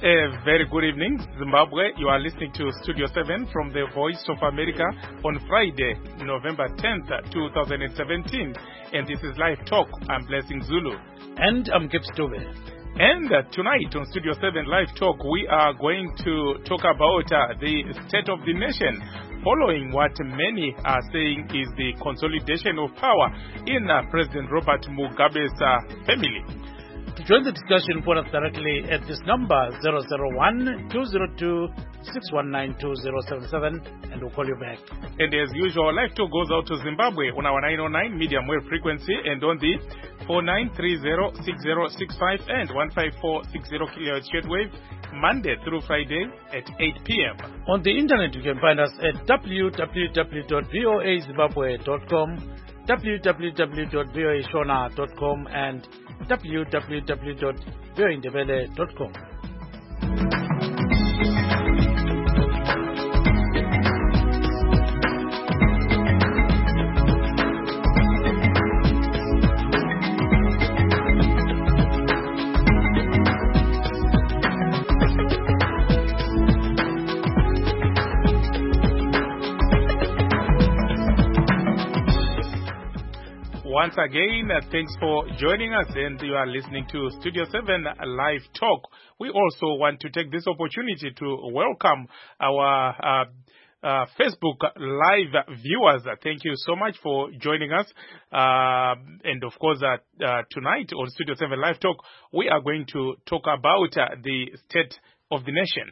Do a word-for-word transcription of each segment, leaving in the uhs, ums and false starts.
A very good evening, Zimbabwe. You are listening to Studio seven from the Voice of America on Friday, November tenth, twenty seventeen. And this is Live Talk. I'm Blessing Zulu. And I'm Gibbs Tobe. And uh, tonight on Studio seven Live Talk, we are going to talk about uh, the state of the nation, following what many are saying is the consolidation of power in uh, President Robert Mugabe's uh, family. To join the discussion, phone us directly at this number zero zero one, two zero two, six one nine, two zero seven seven, and we'll call you back. And as usual, Live Talk goes out to Zimbabwe on our nine oh nine medium wave frequency and on the four nine three zero, six zero six five and one five four six zero kilohertz shortwave, Monday through Friday at eight p.m. On the internet, you can find us at w w w dot voa zimbabwe dot com, w w w dot voa shona dot com, and w w w dot voa indebele dot com. Once again, uh, thanks for joining us, and you are listening to Studio seven Live Talk. We also want to take this opportunity to welcome our uh, uh, Facebook Live viewers. Uh, thank you so much for joining us. Uh, and of course, uh, uh, tonight on Studio seven Live Talk, we are going to talk about uh, the state of the nation.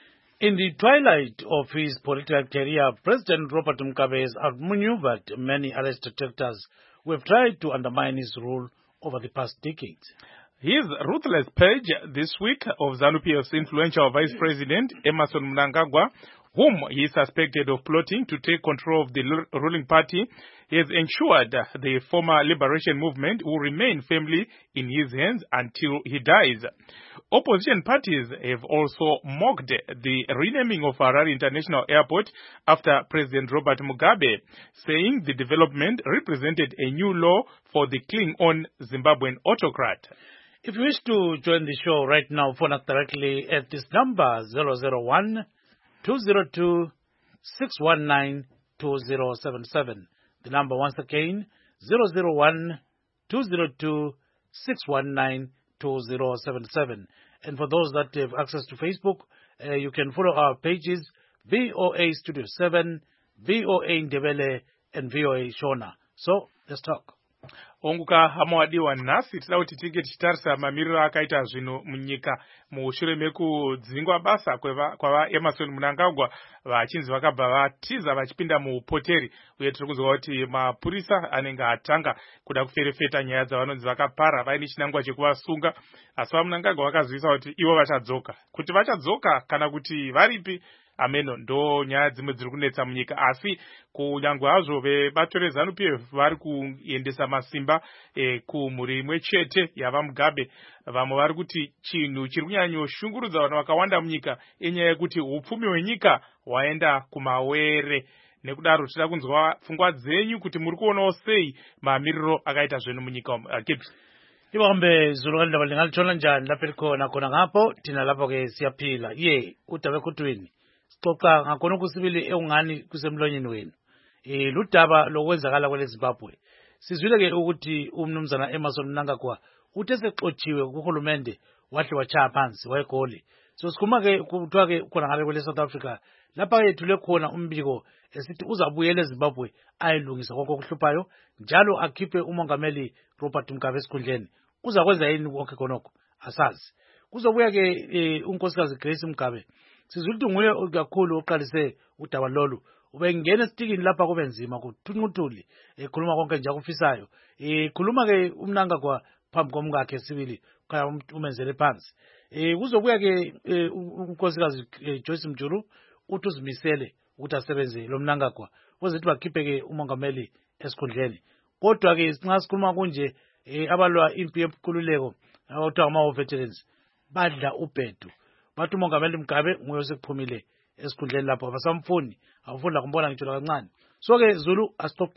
In the twilight of his political career, President Robert Mugabe has outmaneuvered many alleged detractors who have tried to undermine his rule over the past decades. His ruthless purge this week of ZANU-P F's influential Vice President Emmerson Mnangagwa, whom he suspected of plotting to take control of the ruling party, has ensured the former liberation movement will remain firmly in his hands until he dies. Opposition parties have also mocked the renaming of Harare International Airport after President Robert Mugabe, saying the development represented a new law for the clinging-on Zimbabwean autocrat. If you wish to join the show right now, phone us directly at this number zero zero one, two zero two, six one nine, two zero seven seven. The number once again, zero zero one, two zero two, six one nine, two zero seven seven. And for those that have access to Facebook, uh, you can follow our pages, V O A Studio seven, V O A Ndebele, and V O A Shona. So, let's talk. Onguka hamawadiwa nasi tida kuti tige tichitarisa mamiriro akaita zvino munyika mushure mekudzingwa basa kwava Emmerson Mnangagwa vachinzi vakabva vatiza vachipinda muupoteri, uye tiri kuzwa kuti mapurisa anenge atanga kuda kuferefeta nyaya dzavanonzi vakapara vaine chinangwa chekuvasunga, asi vaMnangagwa vakazivisa kuti ivo vachadzoka. Kuti vachadzoka kana kuti varipi, ameno ndo nyaya dzimwe dziri kunetsa munyika, asi kunyange hazvo vebato reZANU-P F vari kuendesa masimba e, kumhuri imwe chete yava Mugabe, vamwe vari kuti chinhu chiri kunyanyoshungurudza vanhu vakawanda munyika inyaya yekuti upfumi hwenyika hwaenda kumawere. Nekudaro tida kunzwa pfungwa dzenyu kuti muri kuonawo sei mamiriro akaita zvenyu munyika umu. Gibbs. Ibambe Zulu ndaba ndingalithola njani lapha likhona khona ngapho thina lapho ke siyaphila. Ye utabe kutwini. Xoxa ngakona kusibili engani kusemlonyeni wenu. Eh ludaba lokwenzakala kwele Zimbabwe. Sizwile ke ukuthi umnumzana Emmerson Mnangagwa uthe sexotshiwe kuhulumende wahle wachaya phansi wayegoli. So sikhuma ke kuthiwa ke khona ngale kwele South Africa lapha yethule khona umbiko esithi uzabuyela eZimbabwe ayilungisa konke okuhluphayo njalo akhiphe umongameli Robert Mugabe esikhundleni. Uzakwenza yini konke konoko asazi. Kuzobuya ke unkosikazi Grace Mugabe. Sizwile ukuthi nguye kakhulu oqalise udaba lolu. Ubengena esitikini lapha kube nzima kuthunquthuli ekhuluma konke nje akufisayo. Ekhuluma ke uMnangagwa phambi komkakhe sibili kaya umenzele phansi. Eh kuzobuya ke unkosikazi Joyce Mjulu uthi uzimisele ukuthi asebenze lo Mnangagwa kwezithi bakhiphe ke umongameli esikhundleni. Kodwa ke nxa sikhuluma kunje abalwa impi yemkhululeko awuthiwa ama veterans badla ubhedu. Bathi umongameli Mugabe nguye osekuphumile esikhundleni lapho abasamfuni awufunda kumbona ngitsho kancane. So ke Zulu asixoxeni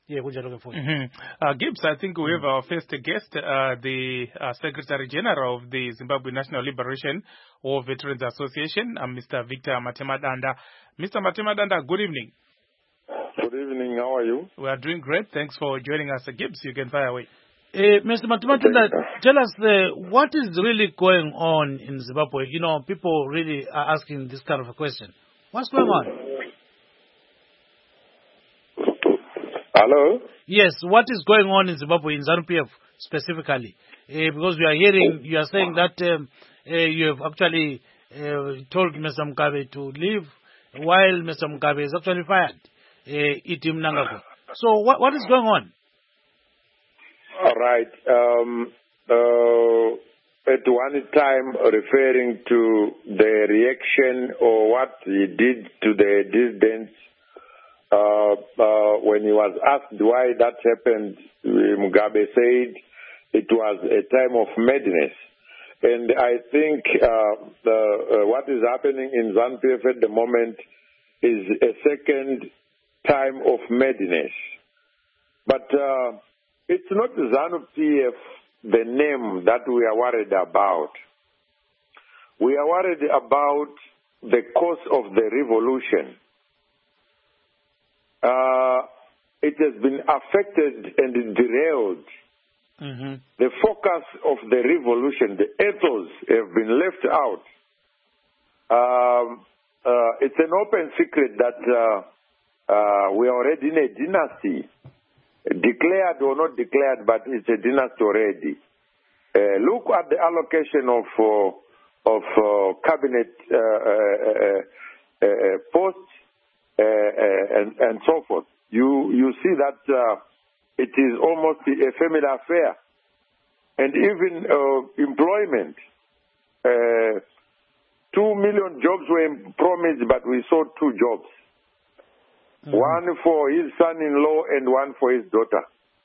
Yeah, kunjalo ke futhi. Mhm. Uh, Gibbs, I think we have our first guest, uh, the uh, Secretary General of the Zimbabwe National Liberation War Veterans Association, uh, Mister Victor Matemadanda. Mister Matemadanda, good evening. Good evening. How are you? We are doing great. Thanks for joining us. Uh, Gibbs, you can fire away. Uh, Mister Matemadanda, tell us uh, what is really going on in Zimbabwe. You know, people really are asking this kind of a question. What's going on? Hello? Yes, what is going on in Zimbabwe, in ZANU-P F specifically? Uh, because we are hearing, you are saying that um, uh, you have actually uh, told Mister Mugabe to leave while Mister Mugabe is actually fired. Uh, Iti Mnangagwa. So what, what is going on? All right. Um, uh, at one time, referring to the reaction or what he did to the dissidents, Uh, uh, when he was asked why that happened, Mugabe said it was a time of madness. And I think uh, the, uh, what is happening in ZANU-P F at the moment is a second time of madness. But uh, it's not ZANU-P F, the name, that we are worried about. We are worried about the course of the revolution. Uh, it has been affected and derailed. Mm-hmm. The focus of the revolution, the ethos, have been left out. Um, uh, it's an open secret that uh, uh, we are already in a dynasty, declared or not declared, but it's a dynasty already. Uh, look at the allocation of uh, of uh, cabinet uh, uh, uh, uh, posts. Uh, uh, and, and so forth. You you see that uh, it is almost a family affair. And even uh, employment. Uh, two million jobs were promised, but we saw two jobs. Mm-hmm. One for his son-in-law and one for his daughter.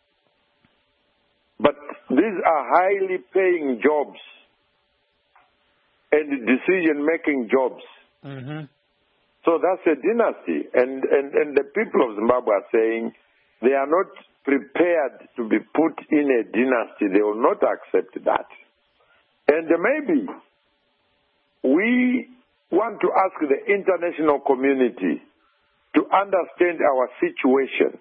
But these are highly paying jobs and decision-making jobs. Mm-hmm. So that's a dynasty. And, and, and the people of Zimbabwe are saying they are not prepared to be put in a dynasty. They will not accept that. And maybe we want to ask the international community to understand our situation.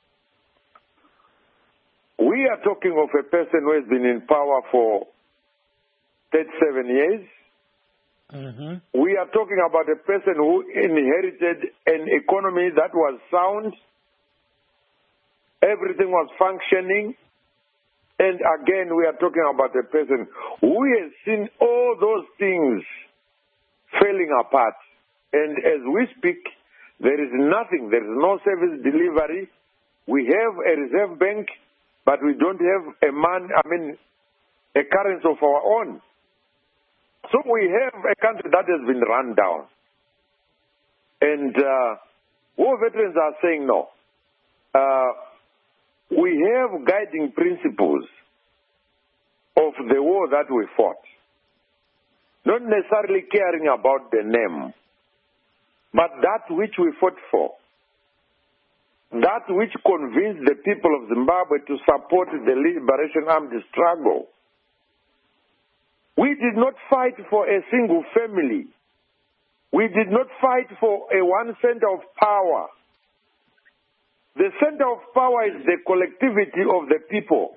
We are talking of a person who has been in power for thirty-seven years. Mm-hmm. We are talking about a person who inherited an economy that was sound. Everything was functioning. And again, we are talking about a person who has seen all those things falling apart. And as we speak, there is nothing. There is no service delivery. We have a reserve bank, but we don't have a man, I mean, a currency of our own. So we have a country that has been run down. And uh, war veterans are saying no. Uh, we have guiding principles of the war that we fought. Not necessarily caring about the name, but that which we fought for. That which convinced the people of Zimbabwe to support the liberation armed struggle. We did not fight for a single family. We did not fight for a one center of power. The center of power is the collectivity of the people.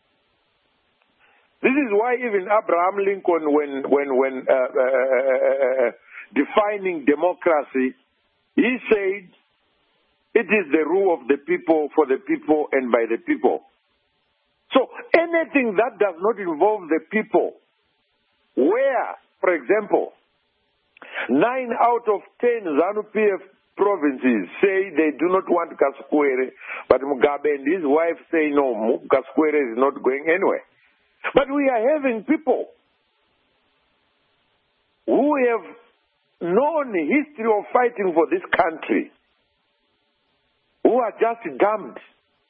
This is why even Abraham Lincoln, when, when, when uh, uh, uh, defining democracy, he said, it is the rule of the people, for the people, and by the people. So anything that does not involve the people, where, for example, nine out of ten ZANU-P F provinces say they do not want Kaskwere, but Mugabe and his wife say no, Kaskwere is not going anywhere. But we are having people who have known the history of fighting for this country, who are just dumped.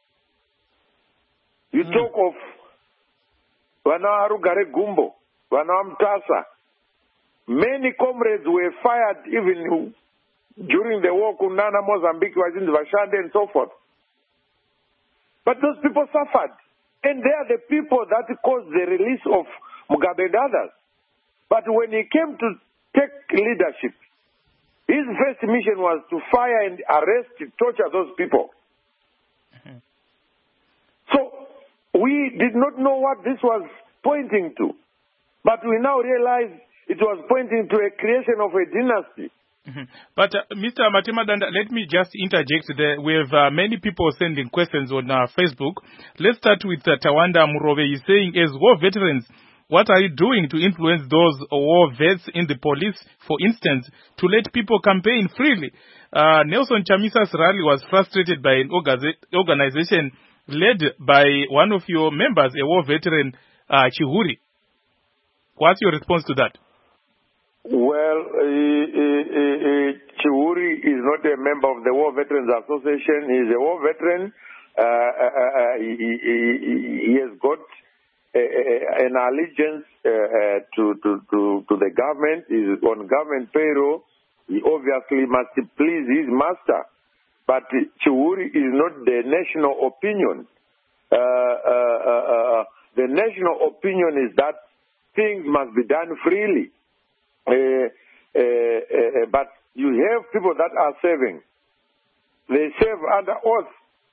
You mm. talk of Wana Arugare Gumbo, Wana Mtasa. Many comrades were fired even during the war. Kunana, Mozambique was in Vashande and so forth. But those people suffered. And they are the people that caused the release of Mugabe and others. But when he came to take leadership, his first mission was to fire and arrest, torture those people. Mm-hmm. So we did not know what this was pointing to. But we now realize it was pointing to a creation of a dynasty. Mm-hmm. But uh, Mister Matimadanda, let me just interject there. We have uh, many people sending questions on uh, Facebook. Let's start with uh, Tawanda Murove. He's saying, as war veterans, what are you doing to influence those war vets in the police, for instance, to let people campaign freely? Uh, Nelson Chamisa's rally was frustrated by an organization led by one of your members, a war veteran, uh, Chihuri. What's your response to that? Well, uh, uh, uh, Chihuri is not a member of the War Veterans Association. He's a war veteran. Uh, uh, uh, he, he, he has got uh, uh, an allegiance uh, uh, to, to, to, to the government. He's on government payroll. He obviously must please his master. But Chihuri is not the national opinion. Uh, uh, uh, uh, the national opinion is that things must be done freely. Uh, uh, uh, but you have people that are serving. They serve under oath.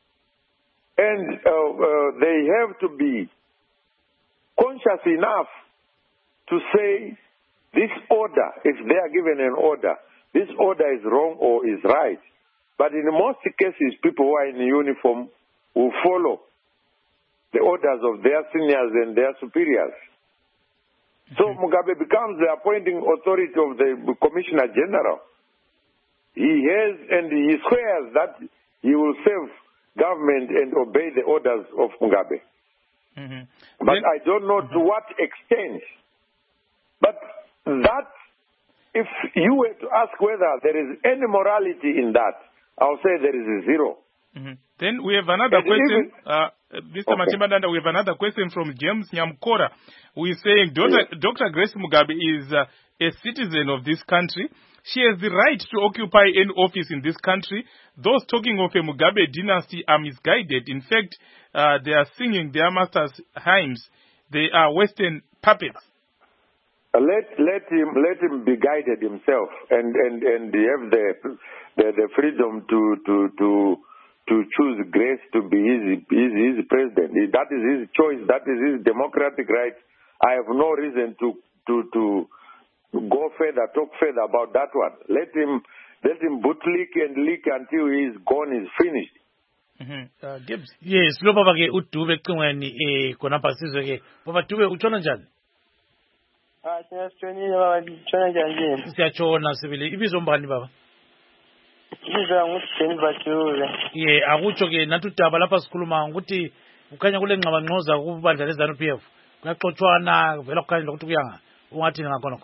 And uh, uh, they have to be conscious enough to say this order, if they are given an order, this order is wrong or is right. But in most cases, people who are in uniform will follow the orders of their seniors and their superiors. So Mugabe becomes the appointing authority of the Commissioner General. He has and he swears that he will serve government and obey the orders of Mugabe. Mm-hmm. But then, I don't know mm-hmm. to what extent. But that, if you were to ask whether there is any morality in that, I'll say there is a zero. Mm-hmm. Then we have another and question. Even, uh, Mister Okay. Matimadanda, we have another question from James Nyamkora, who is saying Doctor Yes. Doctor Grace Mugabe is uh, a citizen of this country. She has the right to occupy any office in this country. Those talking of a Mugabe dynasty are misguided. In fact, uh, they are singing their master's hymns. They are Western puppets. Let let him let him be guided himself and and and have the the, the freedom to to to. to choose Grace to be his, his, his president. That is his choice. That is his democratic right. I have no reason to, to, to go further, talk further about that one. Let him let him bootlick and lick until his gone is finished. Mm-hmm. Uh, Gibbs. Yes, lo baba ke udube kungani eh kona pasizwe ke. Baba dube utshona njani? Ah, siyatshonile baba, utshona njani? Siyatshona sibili. Ibizo mbani baba? Ibizo nguthi Jennifer. Ye, akutsho ke nathi udaba lapha sikhuluma ukuthi ukhanya kule ngqaba ngqoza kubandla leZANU P F. Kuyaxoxwana vela kukhanya ukuthi kuyanga. Ungathini ngakho?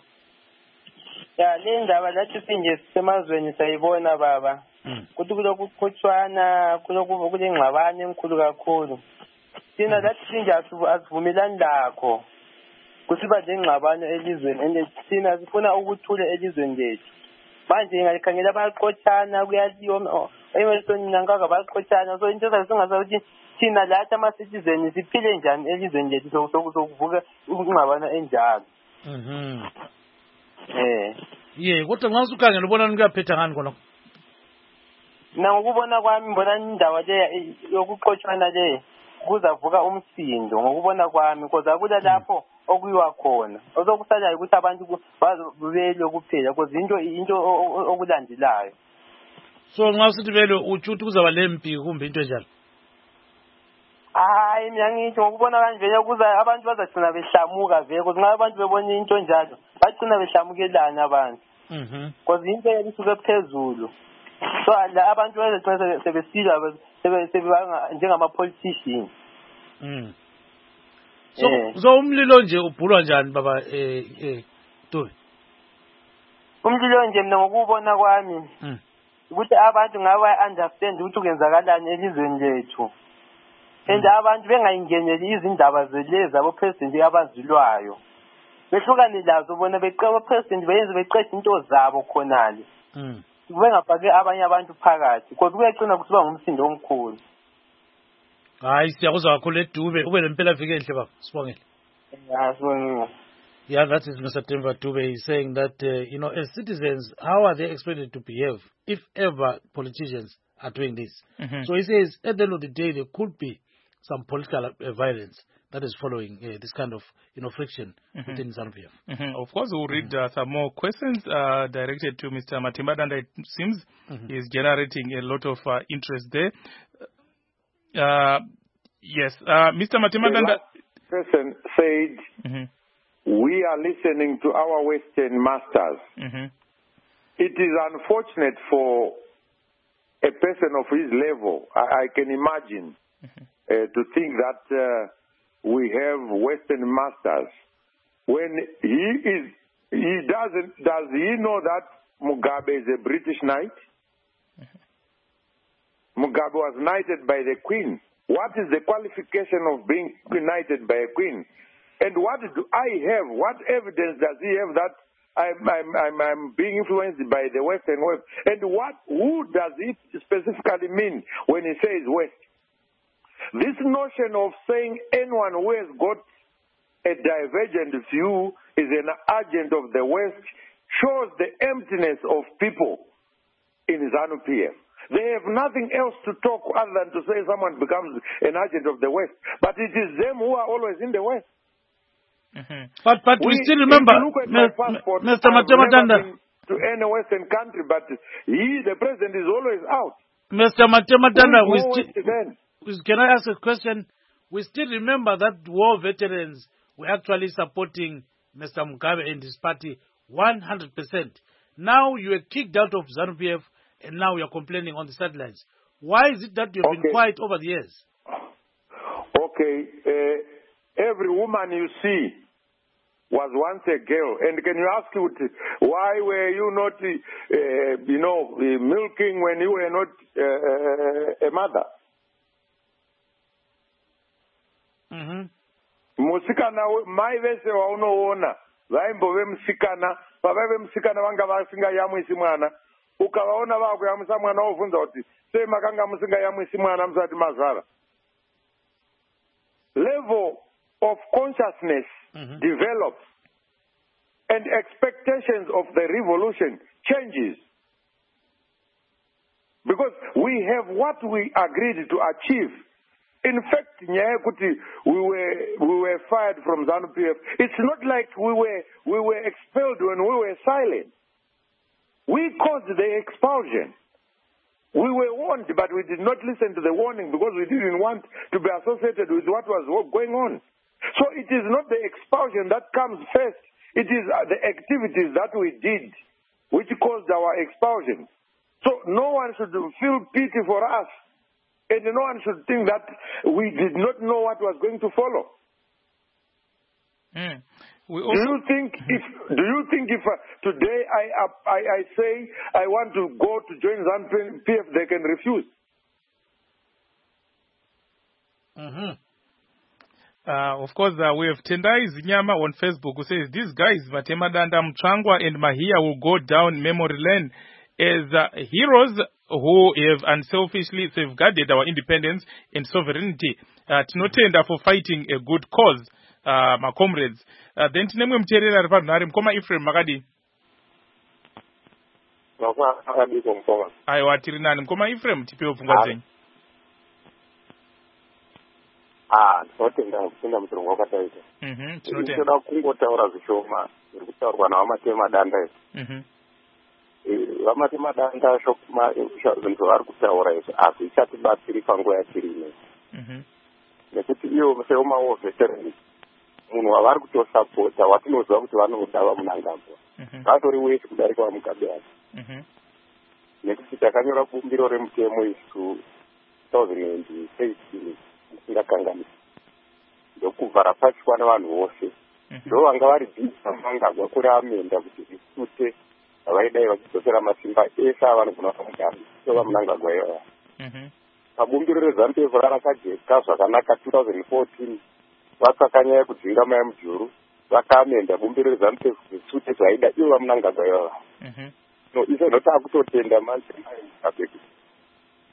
Ya, le ndaba lathi sinje semazweni sayibona baba. Kuthi kuloku kuxoxwana, kuloku kulengxabane enkulu kakhulu. Thina lathi sinje asivumelani lakho. Kusiba lengxabane elizweni and thina sifuna ukuthula elizweni lethu. Manje ngalikhangela abaxoxana kuyaliyo eMelson Nangaka baxoxana so into esingaza ukuthi thina lathi ama citizens siphile njani elizweni lethu sokuvuka ukungxabana enjalo. Mhm. Eh. Ye, kodwa nxa usukhangela ubona nikaphetha ngani khona? Na ngokubona kwami ngibona indawo le yokuxoxana le kuzavuka umsindo ngokubona kwami because akula lapho okuyiwa khona. Ozokusalayo ukuthi abantu bazobele kuphela because into into okulandelayo. So nxa usithi vele uthi ukuthi kuzaba lempi kumbe into enjalo. Hayi mina ngithi ngokubona kanje vele kuza abantu bazagcina behlamuka vele because nxa abantu bebona into njalo bagcina behlamukelana abantu. Mhm. Because into elisuke phezulu. So la abantu bazagcina sebesila sebebanga njengama politicians. Mhm. So yeah. So umlilo nje ubhulwa njani baba eh eh Dube? Umlilo nje mina ngokubona kwami mhm ukuthi abantu ngaba understand ukuthi kuyenzakalani elizweni lethu. And abantu bengayingeneli izindaba zeleza abo president abazilwayo. Behlukane lazo bona beqaba president beyenze beqesha into zabo khonale. Mhm. Bengafake abanye abantu phakathi because kuyacina kusiba ngumsindo omkhulu. Hayi siyakuzwa kakhulu eDube ube lempela viki enhle baba. Sibongele. Yeah, sibongile. Yeah, that is Mister Temba Dube. He's saying that, uh, you know, as citizens, how are they expected to behave if ever politicians are doing this? Mm-hmm. So he says, at the end of the day, there could be some political uh, violence that is following uh, this kind of, you know, friction mm-hmm. within ZANU-P F. Mm-hmm. Of course, we'll read uh, some more questions uh, directed to Mister Matimba Danda. It seems mm-hmm. he's generating a lot of uh, interest there. Uh, yes, uh, Mister Matimba Danda. Person said, mm-hmm. we are listening to our Western masters. Mm-hmm. It is unfortunate for a person of his level, I, I can imagine, mm-hmm. uh, to think that uh, we have Western masters. When he is, he doesn't, does he know that Mugabe is a British knight? Mm-hmm. Mugabe was knighted by the Queen. What is the qualification of being knighted by a Queen? And what do I have? What evidence does he have that I'm, I'm, I'm, I'm being influenced by the Western world? And what, who does he specifically mean when he says West? This notion of saying anyone who has got a divergent view is an agent of the West shows the emptiness of people in ZANU-P F. They have nothing else to talk other than to say someone becomes an agent of the West. But it is them who are always in the West. Mm-hmm. But but we, we still remember, Mister Matimba Danda, to any Western country, but he, the president, is always out. Mister Matimba Danda, we still, can I ask a question? We still remember that war veterans were actually supporting Mister Mugabe and his party one hundred percent. Now you are kicked out of ZANU-P F, and now you are complaining on the sidelines. Why is it that you have okay. been quiet over the years? Okay, uh, every woman you see was once a girl. And can you ask you, why were you not, uh, you know, milking when you were not uh, a mother? Mm-hmm. Musikana mai vese waunoona vaimbove musikana pavaive musikana vanga vasingayamwisi mwana ukavaona vakuyamwisa mwana wovhunza kuti sei makanga musingayamwisi mwana musati mazvara. Level of consciousness mm-hmm. develops and expectations of the revolution changes because we have what we agreed to achieve. In fact, we were we were fired from ZANU-P F. It's not like we were we were expelled when we were silent. We caused the expulsion. We were warned, but we did not listen to the warning because we didn't want to be associated with what was going on. So it is not the expulsion that comes first. It is the activities that we did which caused our expulsion. So no one should feel pity for us. And no one should think that we did not know what was going to follow. Mm. We also... Do you think if do you think if uh, today I, I I say I want to go to join ZANU-P F, they can refuse? Mm-hmm. Uh, of course, uh, we have Tendai Zinyama on Facebook who says these guys, Matimba Danda, Mchangwa, and Mahia will go down memory lane as uh, heroes who have unselfishly safeguarded our independence and sovereignty. Uh, tinotenda for fighting a good cause, uh, my comrades. Uh, then tinemwe mterera ari panhare mukoma Ephraim makadi. Aiwa tiri nani mukoma Ephraim tipewo pfungwa dzenyu. Ah, tinotenda kupinda mutorongo wakataita. Mhm, tinotenda. Tinoda kungotaura zvishoma zviri kutaurwa navaMatimba Danda. Mhm. VaMatimba Danda shokuma zvinhu zvavari kutaura izvi hazvichatibatsiri panguva yatiri ino. Nekuti ivo seumawo veterani munhu wavari kutosapota watinoziva kuti vanoda vaMunangagwa vatori wese kudarika vaMugabe acho. Nekuti takanyora bumbiro remutemo isu twenty eighteen musingakanganisi ndokubva rapachwa nevanhu vose ndo vanga vari bvisa Munangagwa kuri amenda kuti zvisute vaidai vachidzosera masimba ese avanogona paMugabe so vaMunangagwa iyoyo. Pabumbiro reZANU-P F rakajeka zvakanaka twenty fourteen vatsvaka nyaya yekudzinga mai mujuru vakaamenda bumbiro reZANU-P F zvisute zvaida ivo vaMunangagwa iyoyo. No izvo ndotava kutotenda manje mai Mugabe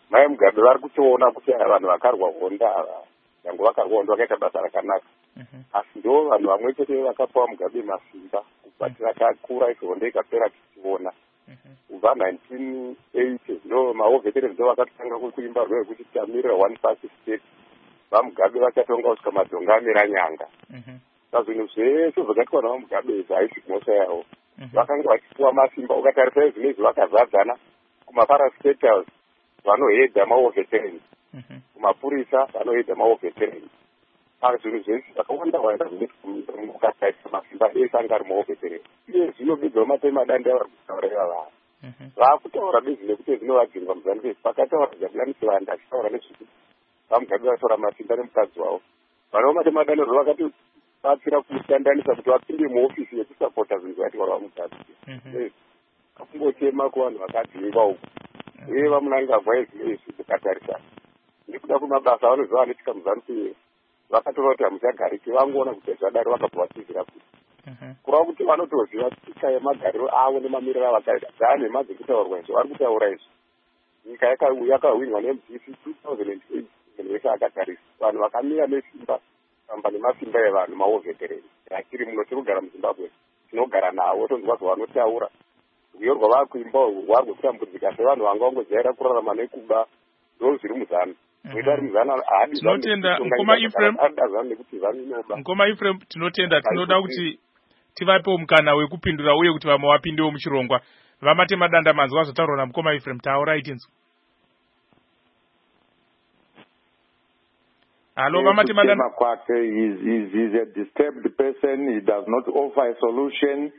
mai Mugabe vari kutoona kuti vanhu vakarwa honda ava nyange vakarwa honda vakaita basa rakanaka asi ndo vanhu vamwe chete vakapawo Mugabe masimba kubva takakura izvo honda ikapera tichiona kubva nineteen eighty ndo maveterans ndo vakatanga kuimba rwekuti tamirira one party state vaMugabe vachatonga kusvika madhonga amira nyanga zvinhu zveshe zvakaitwa navaMugabe haisi kumosha yavo vakanga vachipuwa masimba ukatarisa izvinezvi vakazadzana kumaparastatals vanohedha maveterans kumapurisa vanohedha maveterans zvinhu zvese zvakawanda wanda zvinoukataisa masimba ese anga ari maveterans iye zvinobidza matema-danda vari kutaura iva vanhu vaakutaura bezvi nekuti zvinovadzingwa muzanivesi pakataura zvabulanisi vanhu achitaura nezvekuti vaMugabe vatora masimba nemukadzi wavo vanova matema-danda zvavakati vatsira kusandanisa kuti vapinde muofisi yekusapota zvinhu zvaitirwa vaMugabe akungotema kuvanhu vakadzingwa uku uye vamunangagwa ezvinezvi mukatarisa nekuda kwemabasa avanoziva vanoitika muzanupie vakatora kuti hamuchagariki vangoona kuti zvadaro vakabva vatizira kuti kurava kuti vanotoziva tsika yemagariro avo nemamiriro avakaita dzaane madzekutaurwa izvo vari kutaura izvo nyika yakahwinwa neM D C two thousand eight munhu wese akatarisa vanhu vakamira nesimba kamba nemasimba evanhu maovetereni achiri muno tiri kugara muZimbabwe tinogara navo tonzwa zvavanotaura rwiyo rwavakuimba rwari kutambudzika sevanhu vanga vangojaira kurarama nekuba ndo zviri muzana tinotenda Nkoma Ephraim tinotenda tinoda kuti tivapewo mukana wekupindura uye kuti vamwe vapindewo muchirongwa vamatema-danda manzwa zvotaurwa naMukoma Ephraim taura itinzwa Hello, Kutema kwake is is is a disturbed person. He does not offer a solution.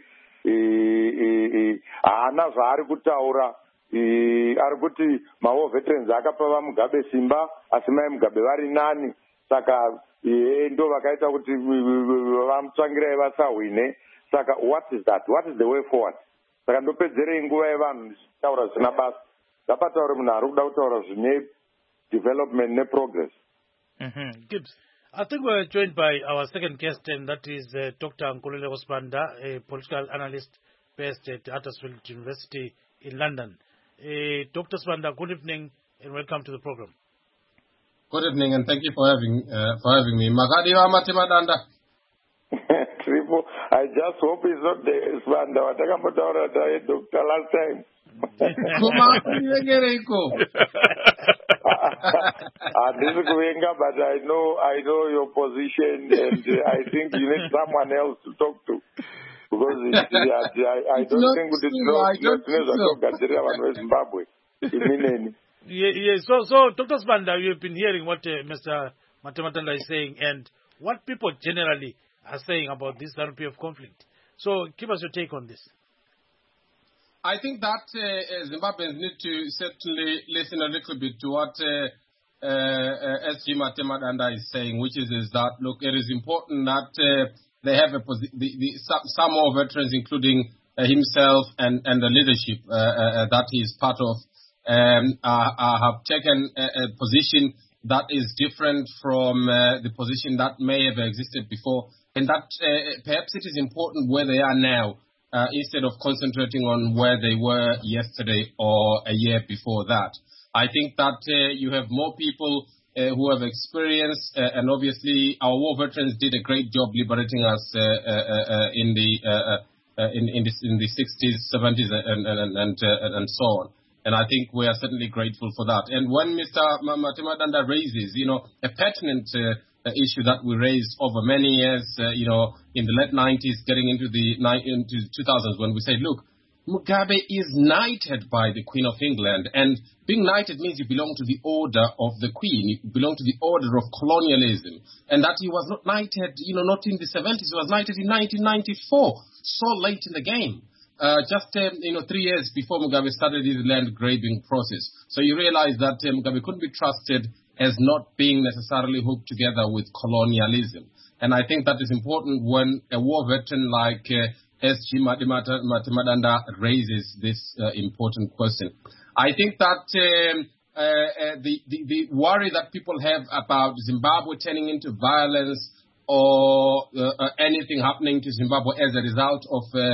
Haana zvaari kutaura. Ari kuti mawo veterans akapa vaMugabe simba asi mai Mugabe vari nani saka ndo vakaita kuti vamutsvangirai vasahwine saka what is that what is the way forward saka ndopedzerei nguva yevanhu taura zvisina basa zapataure munhu ari kuda kutaura zvine development neprogress. Mm-hmm. Good. I think we're joined by our second guest, and that is uh, Doctor Nkululeko Sibanda, a political analyst based at Huddersfield University in London. Uh, Doctor Sibanda, good evening and welcome to the program. Good evening and thank you for having uh, for having me. Magadi wa matema-danda. Triple. I just hope he's not the Sibanda. Watakambotaura tae doctor last time. Kuma kuyengereko. Uh, this is Kuyenga, but I know I know your position, and uh, I think you need someone else to talk to because it, yeah, I, I don't not think it's true. I don't think so. Zimbabwe. Yeah, yeah. So, so Doctor Sibanda, you've been hearing what uh, Mister Matema-Danda is saying, and what people generally are saying about this R P F conflict. So, give us your take on this. I think that uh, Zimbabweans need to certainly listen a little bit to what uh, uh, uh, S G Matema-Danda is saying, which is, is that, look, it is important that uh, they have a posi- the, the, some, some more veterans, including uh, himself and, and the leadership uh, uh, that he is part of, um, uh, uh, have taken a, a position that is different from uh, the position that may have existed before, and that uh, perhaps it is important where they are now, Uh, instead of concentrating on where they were yesterday or a year before that. I think that uh, you have more people uh, who have experience, uh, and obviously our war veterans did a great job liberating us uh, uh, uh, in the uh, uh, in, in, the, in the sixties, seventies, and and and, uh, and so on. And I think we are certainly grateful for that. And when Mister Matema-Danda raises, you know, a pertinent uh, Uh, issue that we raised over many years, uh, you know, in the late nineties, getting into the ni- into two thousands, when we said, look, Mugabe is knighted by the Queen of England, and being knighted means you belong to the order of the Queen, you belong to the order of colonialism, and that he was not knighted, you know, not in the seventies, he was knighted in nineteen ninety-four, so late in the game. Uh, just, um, you know, three years before Mugabe started his land grabbing process. So you realize that uh, Mugabe couldn't be trusted as not being necessarily hooked together with colonialism. And I think that is important when a war veteran like uh, S G Matema-Danda raises this uh, important question. I think that um, uh, uh, the, the, the worry that people have about Zimbabwe turning into violence or uh, uh, anything happening to Zimbabwe as a result of uh,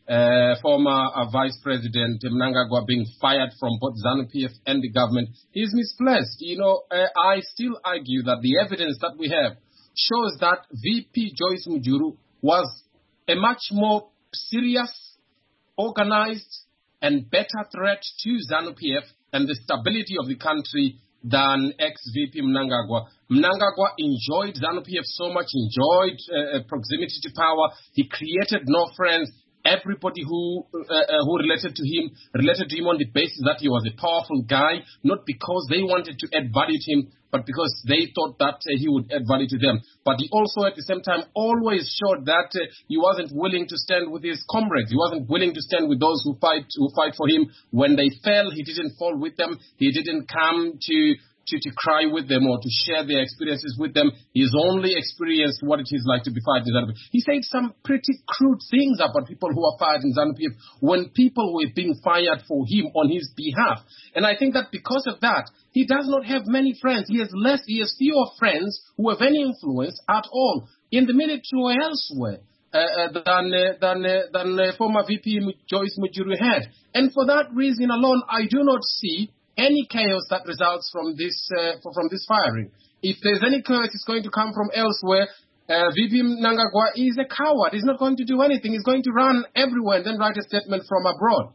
uh, former uh, Vice President Mnangagwa being fired from both ZANU-P F and the government is misplaced. You know, uh, I still argue that the evidence that we have shows that V P Joyce Mujuru was a much more serious, organized, and better threat to ZANU-P F and the stability of the country than ex-V P Mnangagwa. Mnangagwa enjoyed ZANU-P F so much, enjoyed uh, proximity to power. He created no friends. Everybody who uh, uh, who related to him related to him on the basis that he was a powerful guy, not because they wanted to add value to him, but because they thought that uh, he would add value to them. But he also, at the same time, always showed that uh, he wasn't willing to stand with his comrades. He wasn't willing to stand with those who fight who fight for him. When they fell, he didn't fall with them. He didn't come to To, to cry with them or to share their experiences with them. He's only experienced what it is like to be fired in ZANU-P F. He said some pretty crude things about people who are fired in ZANU-P F when people were being fired for him on his behalf. And I think that because of that, he does not have many friends. He has less, he has fewer friends who have any influence at all in the military or elsewhere uh, uh, than, uh, than, uh, than uh, former V P Joyce Mujuru had. And for that reason alone, I do not see any chaos that results from this uh, from this firing. If there's any chaos, it's going to come from elsewhere. Uh, V P Mnangagwa is a coward. He's not going to do anything. He's going to run everywhere and then write a statement from abroad.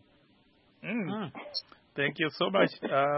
Mm. Thank you so much. Uh,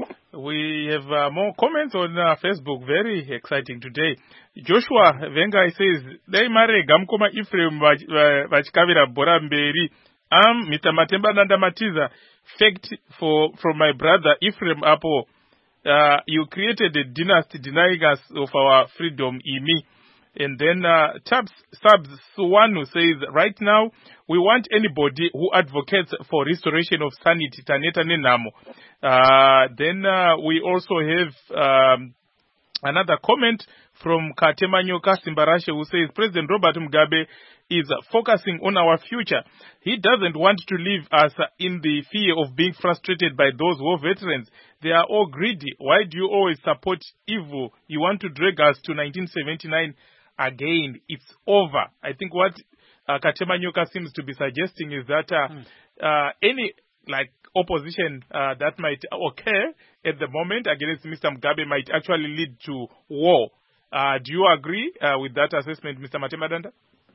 we have uh, more comments on uh, Facebook. Very exciting today. Joshua Vengai says, "Dai mare gamkoma Ephraim vachikavira bora mberi. Am Mister Matemba Nanda Matiza. Fact for from my brother Ephraim Apo, uh, you created a dynasty denying us of our freedom, Imi." And then uh, Tabs Sabs Suwanu says, "Right now we want anybody who advocates for restoration of sanity, Taneta Nenamo." Uh, then uh, we also have um, another comment from Katema Nyoka Simbarashe, who says, "President Robert Mugabe is focusing on our future. He doesn't want to leave us in the fear of being frustrated by those war veterans. They are all greedy. Why do you always support evil? You want to drag us to nineteen seventy-nine again. It's over." I think what uh, Katema Nyoka seems to be suggesting is that uh, mm. uh, any like opposition uh, that might occur at the moment against Mister Mugabe might actually lead to war. Uh, do you agree uh, with that assessment, Mister Matemba Danda?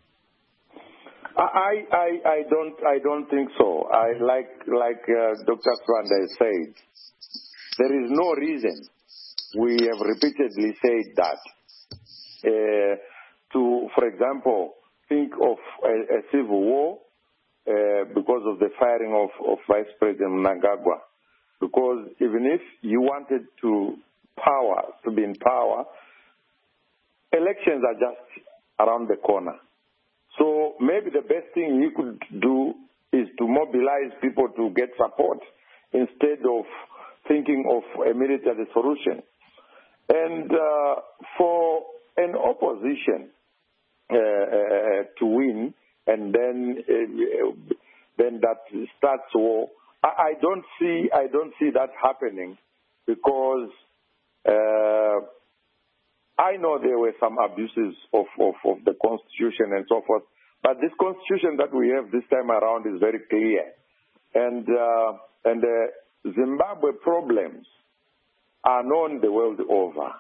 I, I, I don't I don't think so. I like like uh, Doctor Swanda said, there is no reason. We have repeatedly said that uh, to, for example, think of a, a civil war uh, because of the firing of, of Vice President Mnangagwa. Because even if you wanted to power to be in power, elections are just around the corner. So maybe the best thing you could do is to mobilize people to get support instead of thinking of a military solution. And uh, for an opposition uh, uh, to win and then uh, then that starts war, I, I don't see I don't see that happening because uh, I know there were some abuses of, of, of the Constitution and so forth, but this Constitution that we have this time around is very clear. And, uh, and the Zimbabwe problems are known the world over.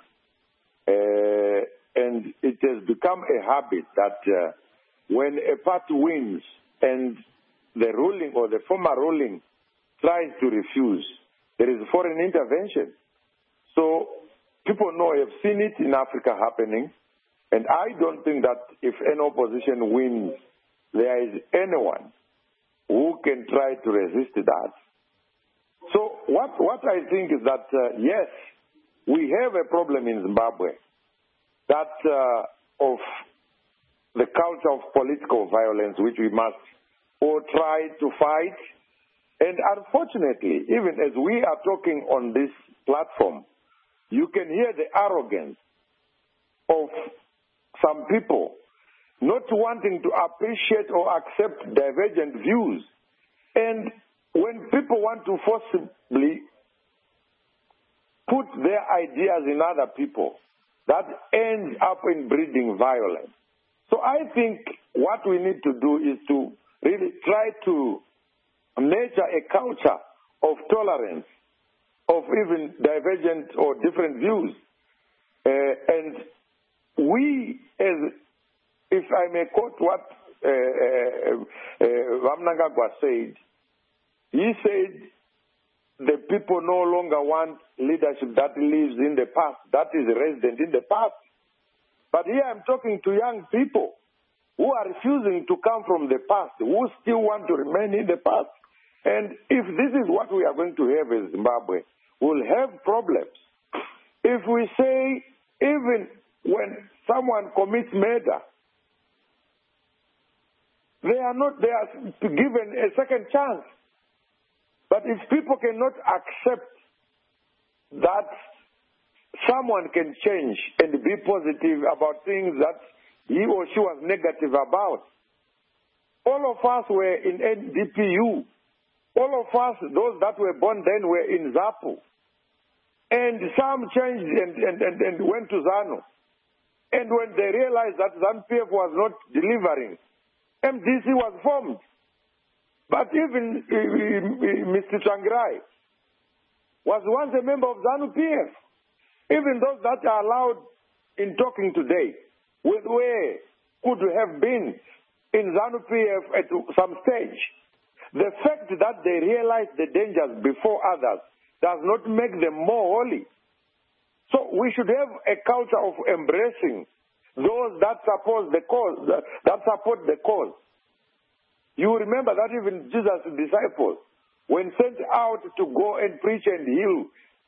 Uh, and it has become a habit that uh, when a party wins and the ruling or the former ruling tries to refuse, there is foreign intervention. So people know, have seen it in Africa happening, and I don't think that if an opposition wins, there is anyone who can try to resist that. So what, what I think is that, uh, yes, we have a problem in Zimbabwe, that uh, of the culture of political violence, which we must all try to fight. And unfortunately, even as we are talking on this platform, you can hear the arrogance of some people not wanting to appreciate or accept divergent views. And when people want to forcibly put their ideas in other people, that ends up in breeding violence. So I think what we need to do is to really try to nurture a culture of tolerance, of even divergent or different views. Uh, and we, as, if I may quote what uh, uh, uh, Mnangagwa said, he said, the people no longer want leadership that lives in the past, that is resident in the past. But here I'm talking to young people who are refusing to come from the past, who still want to remain in the past. And if this is what we are going to have in Zimbabwe, we'll have problems. If we say, even when someone commits murder, they are not, they are given a second chance. But if people cannot accept that someone can change and be positive about things that he or she was negative about, all of us were in N D P U. All of us, those that were born then, were in ZAPU. And some changed and, and, and, and went to ZANU. And when they realized that ZANU-P F was not delivering, M D C was formed. But even uh, uh, Mister Tsvangirai was once a member of ZANU-P F. Even those that are allowed in talking today, with where could have been in ZANU-P F at some stage, the fact that they realized the dangers before others does not make them more holy. So we should have a culture of embracing those that support the cause, that support the cause. You remember that even Jesus' disciples, when sent out to go and preach and heal,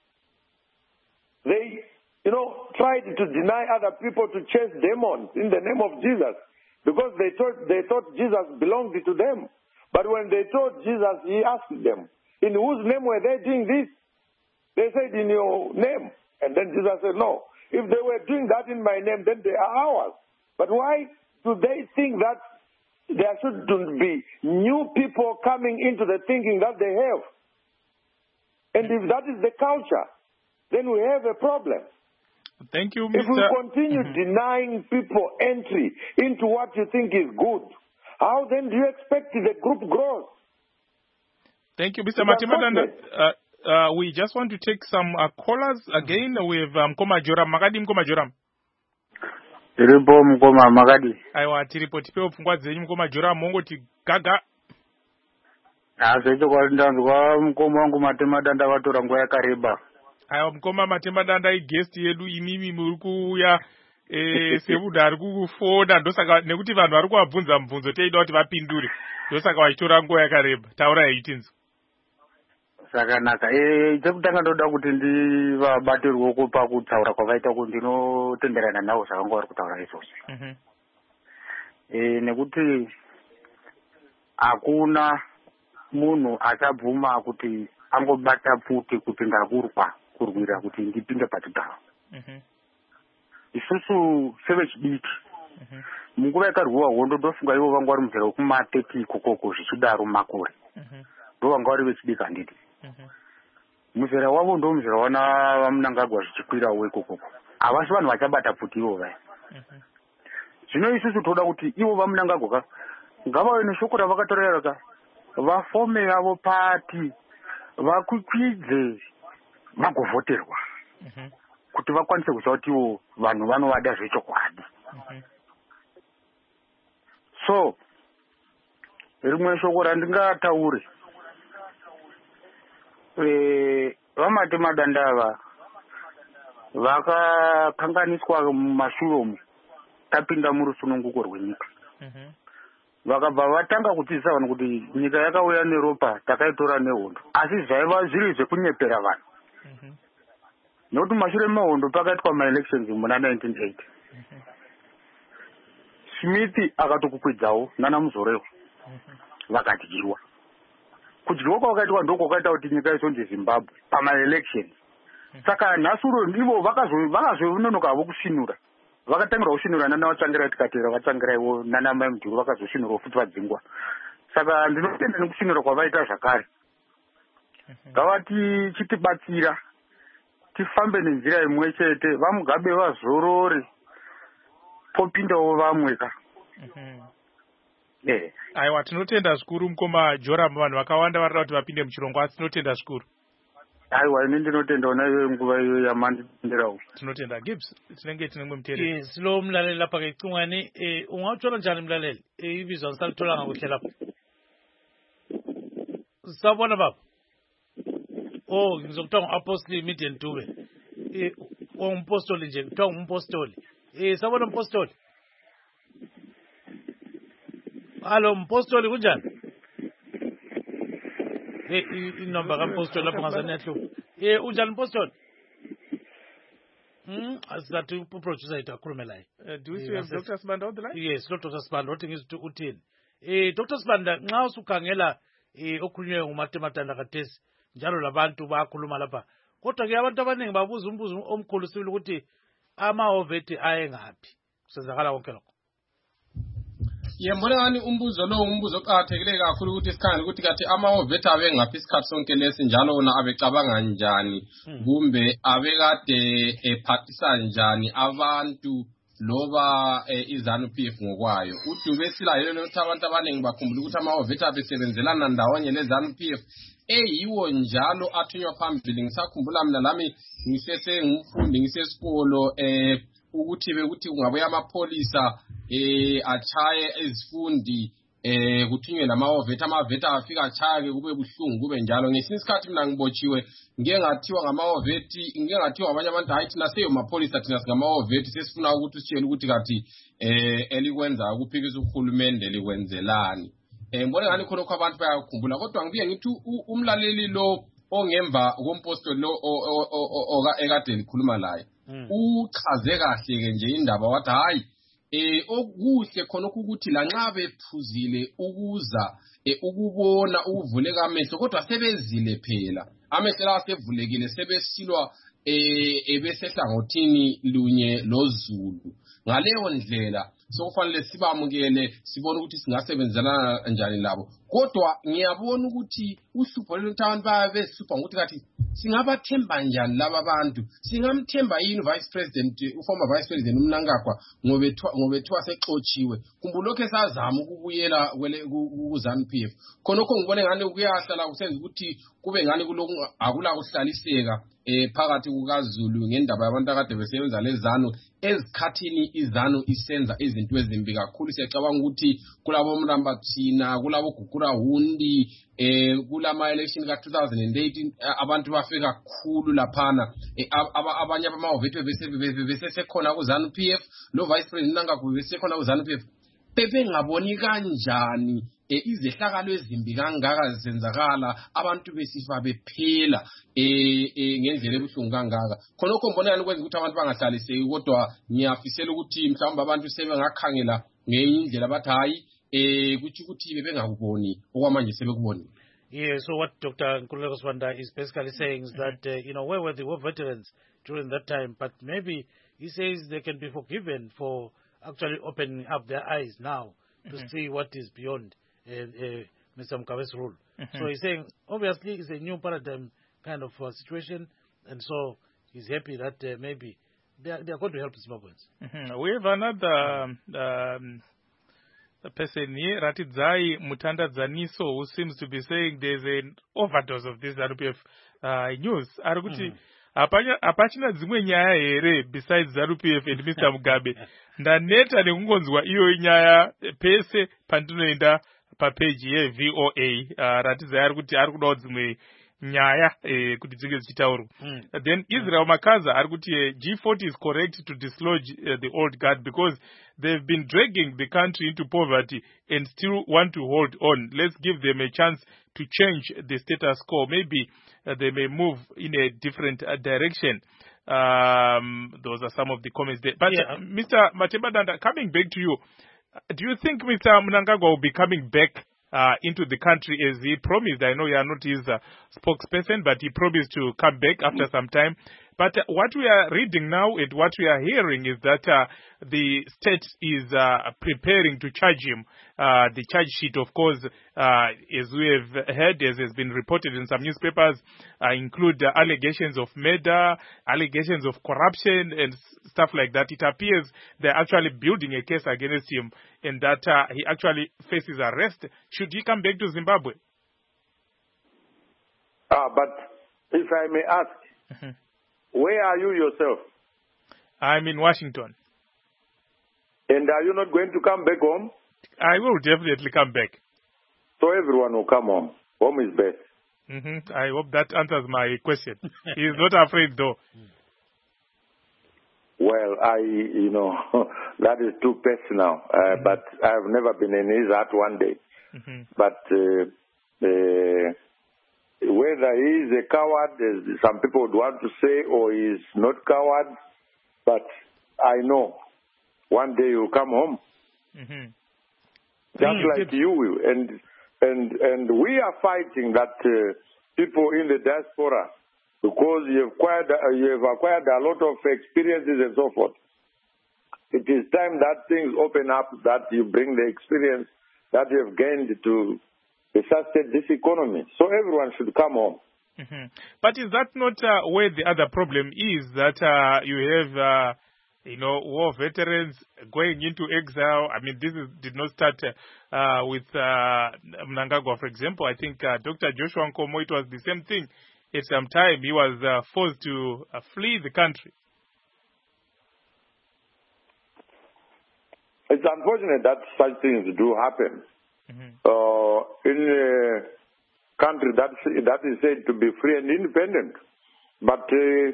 they, you know, tried to deny other people to chase demons in the name of Jesus because they thought, they thought Jesus belonged to them. But when they told Jesus, he asked them, in whose name were they doing this? They said, in your name. And then Jesus said, no. If they were doing that in my name, then they are ours. But why do they think that there shouldn't be new people coming into the thinking that they have? And if that is the culture, then we have a problem. Thank you, Mister If we continue mm-hmm. denying people entry into what you think is good, how then do you expect the group grows? Thank you, Mister Matimadanda. Uh, uh, we just want to take some uh, callers again with um, Mkoma Joram. Magadi Mkoma Joram. Tiripo Mkoma Magadi. Aiwa, tiripo tipeo fungwa zenyu Mkoma Joram. Mongo ti gaga. Asecho kwa ndanzu kwa Mkoma wangu Matimadanda watu rangu ya kariba. Aiwa, Mkoma Matimadanda i guest yedu imimi muruku ya eh sebuda ari kufoda ndosaka nekuti vanhu vari kuabvunza mubvunzo teida kuti vapindure ndosaka vachitora nguva yakareba taura yaitinzo sakanaka eh chekutanga ndoda kuti ndivabate ruoko pakutaura kwavaita kuti ndinotenderana navo zvakanga vari kutaura izvozvo mhm eh nekuti hakuna munhu achabvuma kuti angobata pfuti kuti ndakurwa kurwira kuti ndipinde pachigaro mhm isusu sevechidiki munguva yakarwiwa hondo ndofunga ivo vanga vari muzera wekumateti ikokoko zvichidaro makore ndo vanga vari vechidiki handiti muzera wavo ndo muzera wana vamunangagwa zvichikwirawo ikokoko havasi vanhu vachabata pfuti ivo vaya zvino isusu toda kuti ivo vamunangagwa ngavave neshoko ravakatoreraka vafome yavo pati vakwikwidze vagovhoterwa kuti vakwanise kuziva kuti ivo vanhu vanovada zvechokwadi. So rimwe shoko randingataure eh vaMatimadanda ava vakakanganiswa mumashure umu tapinda murusununguko rwenyika vakabva vatanga kutidzisa vanhu kuti nyika yakauya neropa takaitora nehondo asi zvaiva zviri zvekunyepera vanhu nokuti mashure mahondo pakaitwa maelections muna nineteen eighty Smith akatokukwidzawo nana Muzorewa vakadyiwa kudyiwa kwakaitwa ndoko kwakaita kuti nyika isonje Zimbabwe pamaelections saka nhasuro ndivo vakazovakazovinonoka kushinura vakatangira kushinura nana Vatsvangirai tikatera Vatsvangiraiwo nana Mai Mudhuru vakazoshinura futi vadzingwa saka ndinotenda nekushinura kwavaita zvakare ngavati chitibatsira tifambe nenzira imwe chete vaMugabe vazorore popindawo vamwe ka Eh. Aiwa, tinotenda zvikuru mukoma Joram, vanhu vakawanda varida kuti vapinde muchirongwa, asi tinotenda zvikuru. Aiwa, ini ndinotenda ona iyoyo nguva iyo yamanditenderawo. Tinotenda. Gibbs, tinenge tine mwe muteri. Yes, lo mlaleli lapha ke icingwane eh ungawuthola njani mlaleli? Eh ibizwa ngisalithola ngakuhle lapha. Sabona baba. Oh, ngizokuthiwa ngu-apostle immediate Dube. Eh umpostoli nje, kuthiwa umpostoli. Eh sabona umpostoli. Hallo umpostoli kunjani? Eh inamba kampostoli lapha ngazani yahlupha. Eh unjani umpostoli? Hmm, asizathi uproducer yethu akhulume la. Do we have Doctor Sibanda on the line? Yes, Doctor Sibanda, uthi ngizithi uthini? Eh Doctor Sibanda, nxa usukhangela eh okhulunywe nguMatematanda kaTesi, njalo labantu bayakhuluma lapha. Kodwa ke abantu abaningi babuza umbuzo omkhulu sibili ukuthi ama-oveti ayengaphi. Kusenzakala konke lokho. Yembona ngani umbuzo lo umbuzo oqhakathekile kakhulu ukuthi sikhangele ukuthi kathi ama-oveti abengaphi isikhathi sonke lesi njalo wona abecabanga njani kumbe abekade ephathisa njani abantu loba iZANU-P F ngokwayo. uDube silayelo ukuthi abantu abaningi bakhumbula ukuthi ama-oveti abesebenzelana ndawonye leZANU-P F eyiwo njalo athunywa phambili. Ngisakhumbula mina lami ngisesengumfundi ngisesikolo eh ukuthi bekuthi kungabuya amapholisa eh achaye izifundi eh kuthinywe lama-oveti amaveti afika achaya ke kube buhlungu kube njalo. Ngesinye isikhathi mina ngibotshiwe ngeke ngathiwa ngama-oveti ngeke ngathiwa abanye abantu hayi thina seyo mapholisa thina singama-oveti sesifuna ukuthi usitshele ukuthi kathi eh elikwenza ukuphikisa uhulumende likwenzelani. Eh ngibona ngani khonokho abantu bayakhumbula kodwa ngibuye ngithi umlaleli lo ongemva kompostoli lo oka ekade likhuluma laye uchaze kahle ke nje indaba wathi hayi eh okuhle khonokho ukuthi la nxa bephuzile ukuza ukubona ukuvuleka amehlo kodwa sebezile phela amehlo la sevulekile sebesilwa eh ebesehlangothini lunye lozulu. Ngaleyo ndlela sokufanele sibamukele sibone ukuthi singasebenzelana njani labo. Kodwa ngiyabona ukuthi uhlupho lento abantu bayabehlupha ukuthi kathi singabathemba njani laba abantu, singamthemba yini vice president uformer vice president uMnangagwa ngobethwa ngobethwa sexotshiwe. Kumbulo lokho esazama ukubuyela kuZANU-P F khonokho ngibone ngani kuyahlala kusenza ukuthi kube ngani kuloko akula kuhlaliseka eh phakathi kukaZulu ngendaba yabantu akade besebenza leZANU ezikhathini iZANU isenza izinto ezimbi kakhulu. Siyacabanga ukuthi kulabo Mlambathina kulabo Gugura Hundi eh kulama election ka two thousand eighteen abantu bafika kakhulu laphana abanye abama-oveti besesekhona kuZANU-P F lo vice president Mnangagwa besekhona kuZANU-P F bebengaboni kanjani izehlakalo ezimbi kangaka zenzakala abantu besifa bephela eh ngendlela ebuhlungu kangaka. Khonokho mbona yani kwenza ukuthi abantu bangahlaliseki kodwa ngiyafisela ukuthi mhlawumbe abantu sebengakhangela ngendlela bathi hayi eh kuthi ukuthi bebengakuboni okwamanje sebekuboni. Yeah, so what Doctor Nkululeko Sibanda is basically saying is that uh, you know where were the war veterans during that time, but maybe he says they can be forgiven for actually opening up their eyes now to mm-hmm. see what is beyond uh, uh, Mister Mkabe's rule. Mm-hmm. So he's saying, obviously, it's a new paradigm kind of uh, situation, and so he's happy that uh, maybe they are, they are going to help Zimbabweans. Mm-hmm. We have another um, um, person here, Ratidzai Mutandadzaniso, who seems to be saying there's an overdose of this ZANU-P F uh, news. Arikuti, apachina dzimwe nyaya here besides ZANU-P F and Mister Mugabe. Ndaneta nekungonzwa iyo nyaya pese pandinoenda papage ye-V O A uh, Ratidzai arikuti arikudawo dzimwe nyaya eh, kuti dzinge dzichitaurwa. Mm. Then Israel Makaza arikuti uh, G forty is correct to dislodge uh, the old guard because they've been dragging the country into poverty and still want to hold on. Let's give them a chance to change the status quo. Maybe uh, they may move in a different uh, direction. Um, those are some of the comments there. But yeah. uh, Mister Matematanda, coming back to you, do you think Mister Mnangagwa will be coming back uh, into the country as he promised? I know you are not his uh, spokesperson, but he promised to come back after some time. But uh, what we are reading now and what we are hearing is that uh, the state is uh, preparing to charge him. Uh, the charge sheet, of course, uh, as we have heard, as has been reported in some newspapers, uh, include uh, allegations of murder, allegations of corruption, and stuff like that. It appears they're actually building a case against him and that uh, he actually faces arrest. Should he come back to Zimbabwe? Ah, but if I may ask, mm-hmm. where are you yourself? I'm in Washington. And are you not going to come back home? I will definitely come back. So everyone will come home. Home is best. Mm-hmm. I hope that answers my question. He's not afraid, though. Well, I, you know, that is too personal. Uh, mm-hmm. But I've never been in his heart one day. Mm-hmm. But uh, uh, whether he is a coward, as some people would want to say, or he is not coward, but I know one day he'll come home. Mm-hmm. Just mm-hmm. like you will. And, and, and we are fighting that uh, people in the diaspora, because you've acquired, uh, you've acquired a lot of experiences and so forth. It is time that things open up, that you bring the experience that you have gained to sustain this economy. So everyone should come home. Mm-hmm. But is that not uh, where the other problem is, that uh, you have, uh, you know, war veterans going into exile? I mean, this is, did not start uh, with uh, Mnangagwa, for example. I think uh, Doctor Joshua Nkomo, it was the same thing. At some time, he was uh, forced to uh, flee the country. It's unfortunate that such things do happen. Mm-hmm. Uh, in a country that, that is said to be free and independent. But uh,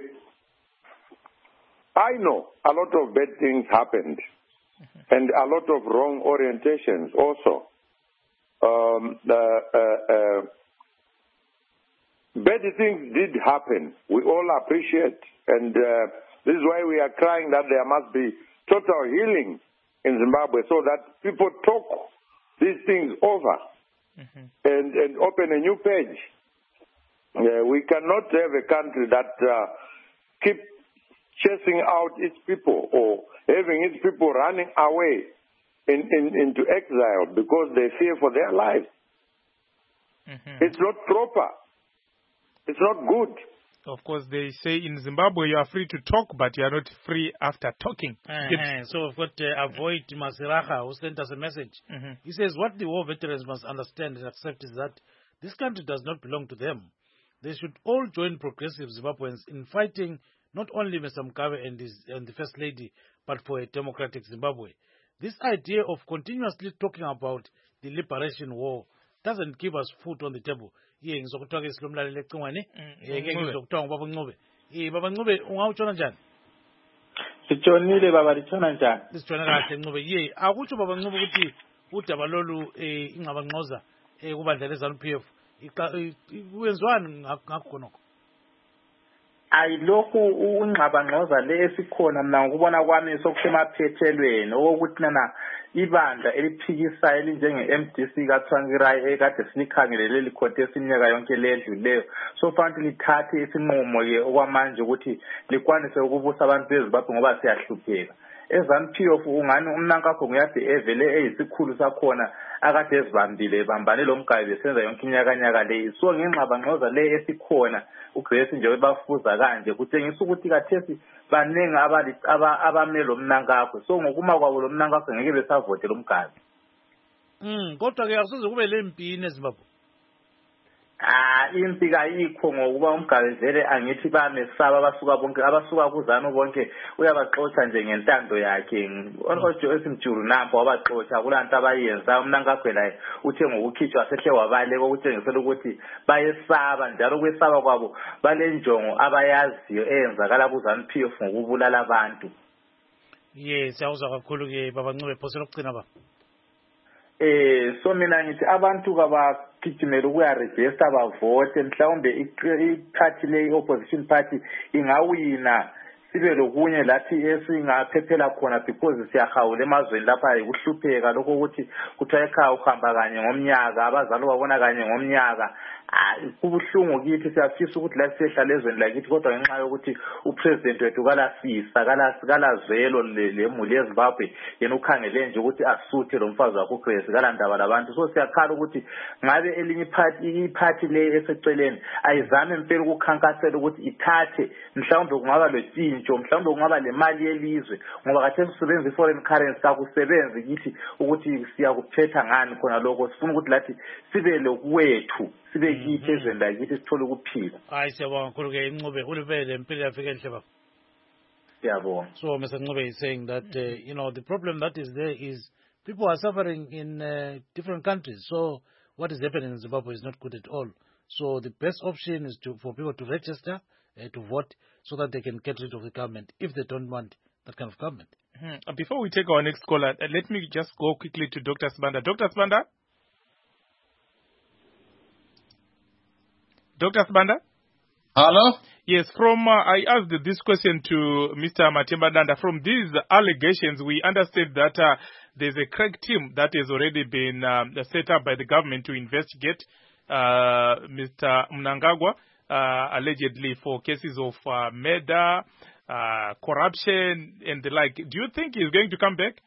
I know a lot of bad things happened, mm-hmm. and a lot of wrong orientations also. Um, uh, uh, uh, Bad things did happen. We all appreciate. And uh, this is why we are crying that there must be total healing in Zimbabwe, so that people talk these things over, mm-hmm. and, and open a new page. Uh, we cannot have a country that uh, keep chasing out its people, or having its people running away in, in, into exile because they fear for their lives. Mm-hmm. It's not proper. It's not good. Of course, they say in Zimbabwe you are free to talk, but you are not free after talking. Uh-huh. So we've got to avoid Masiraha, who sent us a message. Mm-hmm. He says, what the war veterans must understand and accept is that this country does not belong to them. They should all join progressive Zimbabweans in fighting not only Mister Mugabe and, his, and the First Lady, but for a democratic Zimbabwe. This idea of continuously talking about the liberation war doesn't give us food on the table. Ye ngizokuthiwa ke silomlaleli ecingwane ngeke ngizokuthiwa ngubaba Ncube. Eh baba Ncube ungawutshona njani? Sitshonile baba litshona njani? Sitshona kahle Ncube. Ye akutsho baba Ncube ukuthi udaba lolu eh ingabangqoza eh kubandla leZANU P F kwenziwani ngakho khonokho? Ayilokhu ungxabangqoza le esikhona mina ngikubona kwami sokusemaphethelweni okuthi nana ibandla eliphikisayo elinjenge M D C kaTsvangirai ekade sinikhangelele likhothe iminyaka yonke ledluleyo so fanele lithathe isinqumo ke okwamanje ukuthi likwanise ukubusa abantu beZimbabwe ngoba siyahlupheka. eZANU P F ungani umnankakho nguyade evele eyisikhulu sakhona akade ezibambile bambane lo Mugabe besenza yonke iminyaka nyaka le so ngengxabangqoza le esikhona uGrace nje webafuza kanje kutshengisa ukuthi kathesi banengi abamele lo mnankakho so ngokuma kwabo lo mnankakho ngeke besavote lo Mugabe. Mm kodwa ke akusoze kube lempini eZimbabwe. Ah impi kayikho ngokuba uMgabe vele angithi bamesaba abasuka bonke abasuka kuZANU bonke uyabaxoxa nje ngentando yakhe ojo esimjuru nampo wabaxoxa kulanto abayenza umnankakho la uthe ngokukhitshwa sehle wabale okutshengisela ukuthi bayesaba njalo kwesaba kwabo balenjongo abayaziyo eyenzakala kuZANU P F ngokubulala abantu. Yes awuzwa kakhulu ke baba Ncube phosela ukugcina ba. Eh so mina ngithi abantu kabagijimela ukuya register bavote mhlawumbe iparty le opposition party ingawina sibe lokunye lathi esingaphephela khona because siyahawula emazweni lapha ikuhlupheka lokho ukuthi kuthiwa ekhaya uhamba kanye ngomnyaka abazali babona kanye ngomnyaka kubuhlungu kithi siyafisa ukuthi la sihlala ezweni lakithi kodwa ngenxa yokuthi upresident wethu kalasisa kalazwelo lemuli yeZimbabwe yena ukhangele nje ukuthi asuthe lo mfazi wakho uGrace kalandaba labantu so siyakhala ukuthi ngabe elinye iphathi iphathi le eseceleni ayizame impela ukukhankasela ukuthi ithathe mhlawumbe kungaba lotshintsho mhlawumbe kungaba le mali yelizwe ngoba khathesi sisebenza i-foreign currency kakusebenzi kithi ukuthi siyakuphetha ngani khona lokho sifuna ukuthi lathi sibe lokwethu sibe kithi ezweni lakithi sithole ukuphila. Hayi siyabonga kakhulu ke Ncube ulibele impilo yafika enhle baba. Siyabonga. So Mister Ncube is saying that uh, you know the problem that is there is people are suffering in uh, different countries. So what is happening in Zimbabwe is not good at all. So the best option is to for people to register uh, to vote so that they can get rid of the government if they don't want that kind of government. Mm-hmm. Before we take our next caller, uh, let me just go quickly to Doctor Sibanda. Doctor Sibanda? Doctor Sibanda? Hello? Yes, from uh, I asked this question to Mister Matemba Danda. From these allegations, we understand that uh, there's a crack team that has already been um, set up by the government to investigate uh, Mister Mnangagwa, uh, allegedly for cases of uh, murder, uh, corruption, and the like. Do you think he's going to come back?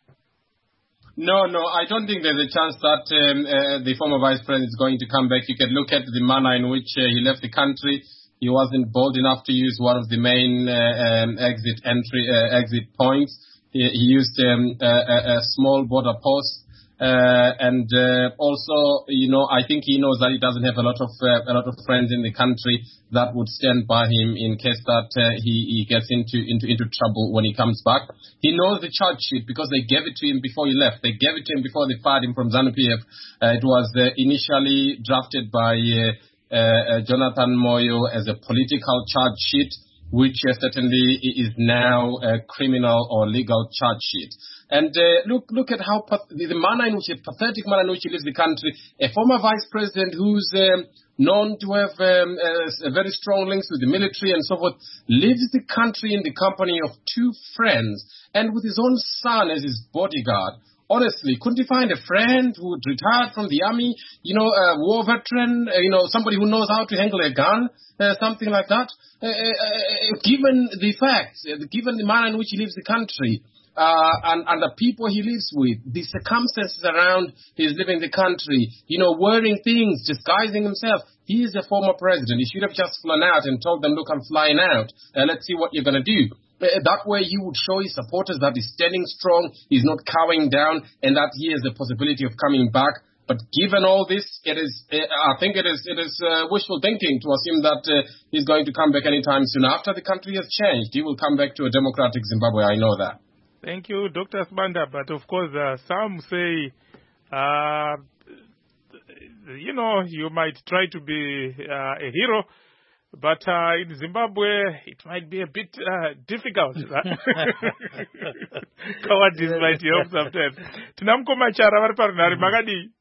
No, no, I don't think there's a chance that um, uh, the former vice president is going to come back. You can look at the manner in which uh, he left the country. He wasn't bold enough to use one of the main uh, um, exit entry uh, exit points. He, he used um, a, a small border post, uh, and uh, also, you know, I think he knows that he doesn't have a lot of uh, a lot of friends in the country that would stand by him in case that uh, he, he gets into, into into trouble when he comes back. He knows the charge sheet because they gave it to him before he left. They gave it to him before they fired him from ZANU-P F. Uh, it was uh, initially drafted by uh, uh, uh, Jonathan Moyo as a political charge sheet, which uh, certainly is now a criminal or legal charge sheet. And uh, look look at how path- the manner in which, a pathetic manner in which he leaves the country. A former vice president who's um, known to have um, uh, very strong links with the military and so forth, leaves the country in the company of two friends and with his own son as his bodyguard. Honestly, couldn't he find a friend who had retired from the army, you know, a war veteran, uh, you know, somebody who knows how to handle a gun, uh, something like that? Uh, uh, given the facts, uh, given the manner in which he leaves the country, Uh, and, and the people he lives with, the circumstances around his living the country, you know, wearing things, disguising himself. He is a former president. He should have just flown out and told them, look, I'm flying out. Uh, let's see what you're going to do. Uh, that way he would show his supporters that he's standing strong, he's not cowering down, and that he has the possibility of coming back. But given all this, it is, uh, I think it is, it is uh, wishful thinking to assume that uh, he's going to come back anytime soon. After the country has changed, he will come back to a democratic Zimbabwe. I know that. Thank you, Doctor Sibanda. But of course, uh, some say, uh, you know, you might try to be uh, a hero, but uh, in Zimbabwe, it might be a bit uh, difficult. Cowardice might help sometimes. Tinamko Machara, vari parunhare makadi.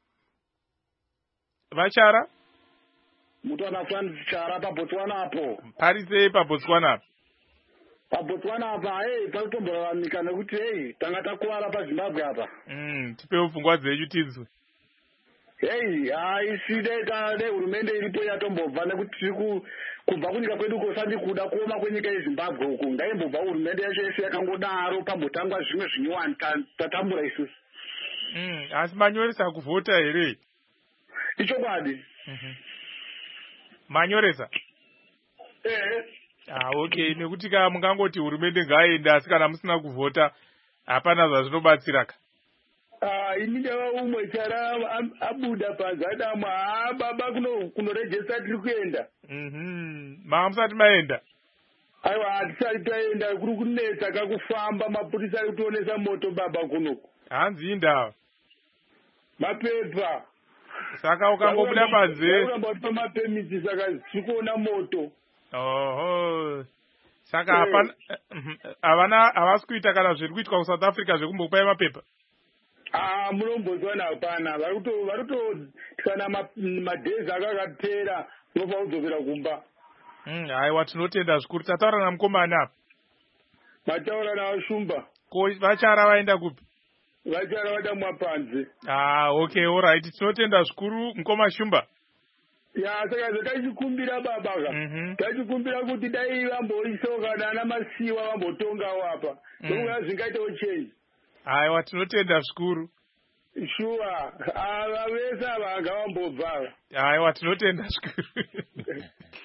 Machara? Mutwana Francis Chara pa Botswana apo. Parise pa Botswana. paBotswana apa hey palitombowanika nekuti hey tanga takuwara paZimbabwe apa mm tipewo pfungwa dzenyu tinzwe hey hai side kana hurumende iripo yatombobva nekuti tiri kubva kunyika kwedu kosandi kuda kuoma kwenyika yeZimbabwe uku ngaimbobva hurumende yacho yese yakangodaro pambotangwa zvimwe zvinyowani tatambura isusu mm asi manyoresa kuvhota here ichokwadi mhm manyoresa eh Ah, okay. Nekuti ka mungangoti hurumende ngaenda asi kana musina kuvhota hapana zvazvinobatsiraka. Ah, ini ndava umwe chara abuda pazadamu ah baba kuno kunoregister tiri kuenda. Mhm. Mama musati maenda. Aiwa hatisati taenda kuri kunetsa kakufamba mapurisa ari kutonesa moto baba kuno. Hanzi indawa. Mapepa. Saka ukangobuda panze. Uramba pama permit saka sikuona moto. Oho. Saka hapana avana avasikuita kana zviri kuitwa kuSouth Africa zvekumbokupai mapepa. Ah, munombozwana hapana. Varuto varuto kana madhezi akakapera nobva udzokera kumba. Mm, aiwa tinotenda zvikuru. Tataura namukomana apa. Mataura navashumba. Ko vachara vaenda kupi? Vachara vada mwapanze. Ah, okay, all right. Tinotenda zvikuru mukoma Shumba. ya saka tachikumbira baba tachikumbira kuti dai vamboisoka dana masiwa vambotongawo apa ndokuya zvingaitawo change aiwa tinotenda zvikuru sure ava vese ava anga vambobva aiwa tinotenda zvikuru.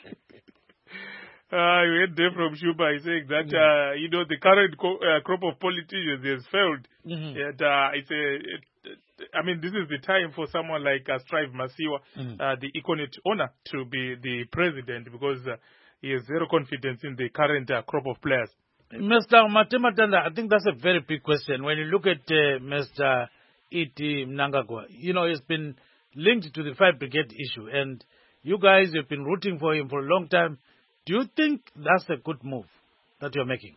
Uh, you heard there from Shuba saying that mm-hmm. uh, you know the current co- uh, crop of politicians has failed, mm-hmm. and uh, it's a. It, I mean, this is the time for someone like uh, Strive Masiwa, mm-hmm. uh, the Econet owner, to be the president because uh, he has zero confidence in the current uh, crop of players. Mister Matematanda, I think that's a very big question. When you look at uh, Mister E T Mnangagwa, you know, he's been linked to the Fire Brigade issue, and you guys have been rooting for him for a long time. Do you think that's a good move that you're making?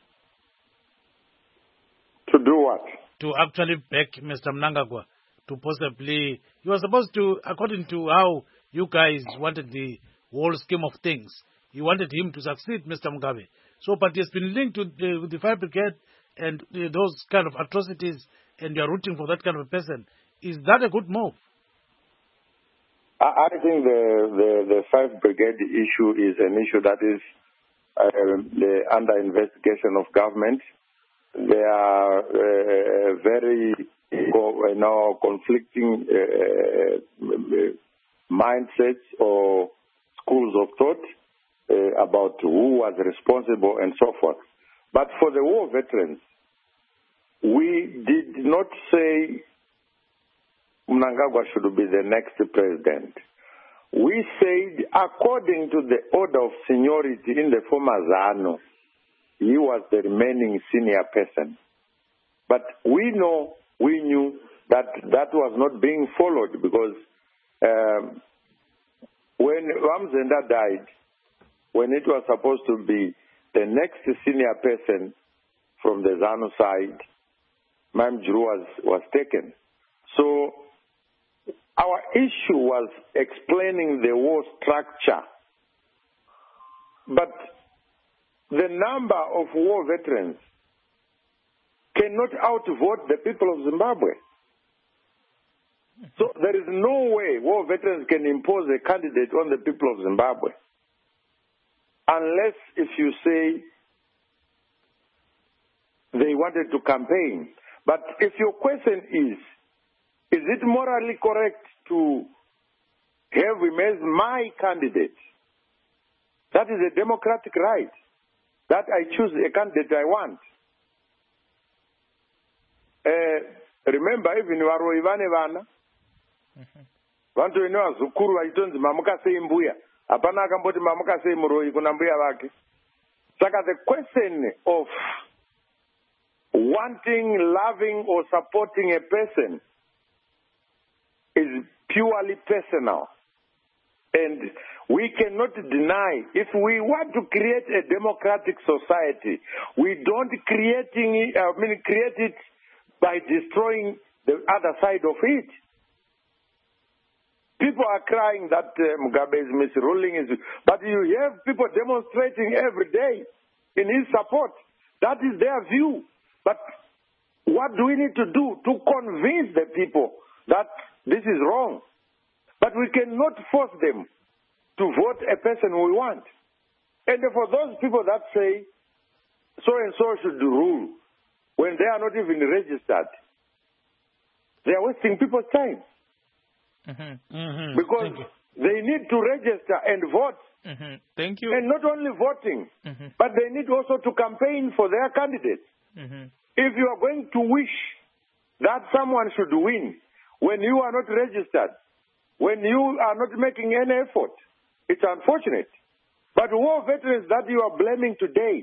To do what? To actually back Mister Mnangagwa to possibly... You were supposed to, according to how you guys wanted the whole scheme of things, you wanted him to succeed Mister Mugabe. So, but he's been linked to the, with the Fire Brigade and uh, those kind of atrocities, and you're rooting for that kind of a person. Is that a good move? I think the, the, the Five Brigade issue is an issue that is uh, the under investigation of government. There are uh, very you know, conflicting uh, mindsets or schools of thought uh, about who was responsible and so forth. But for the war veterans, we did not say Mnangagwa should be the next president. We said, according to the order of seniority in the former ZANU, he was the remaining senior person. But we know, we knew that that was not being followed because um, when Ramzenda died, when it was supposed to be the next senior person from the ZANU side, Mamjru was, was taken. So our issue was explaining the war structure. But the number of war veterans cannot outvote the people of Zimbabwe. So there is no way war veterans can impose a candidate on the people of Zimbabwe. Unless if you say they wanted to campaign. But if your question is, is it morally correct to have him as my candidate? That is a democratic right. That I choose a candidate I want. Uh, remember, even Waro Ivane Vana, vantu vene vazukuru vaitonzi mamuka sei mbuya hapana akamboti mamuka sei muroi kuna mbuya vake. Saka the question of wanting, loving or supporting a person is purely personal. And we cannot deny, if we want to create a democratic society, we don't creating, I mean, create it by destroying the other side of it. People are crying that uh, Mugabe is misruling, his, but you have people demonstrating every day in his support. That is their view. But what do we need to do to convince the people that this is wrong? But we cannot force them to vote a person we want. And for those people that say so-and-so should rule when they are not even registered, they are wasting people's time. Mm-hmm. Mm-hmm. Because they need to register and vote. Mm-hmm. Thank you. And not only voting, mm-hmm. but they need also to campaign for their candidates. Mm-hmm. If you are going to wish that someone should win when you are not registered, when you are not making any effort, it's unfortunate. But war veterans that you are blaming today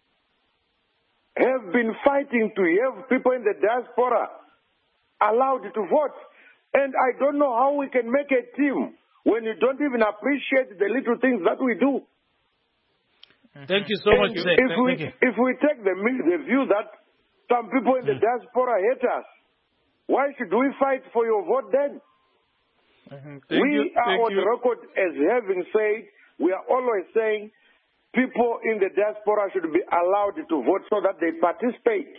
have been fighting to have people in the diaspora allowed to vote. And I don't know how we can make a team when you don't even appreciate the little things that we do. Thank you so and much. If Thank we, you. if we take the, the view that some people in the mm. diaspora hate us, why should we fight for your vote then? Mm-hmm. We you. are Thank on you. record as having said, we are always saying people in the diaspora should be allowed to vote so that they participate.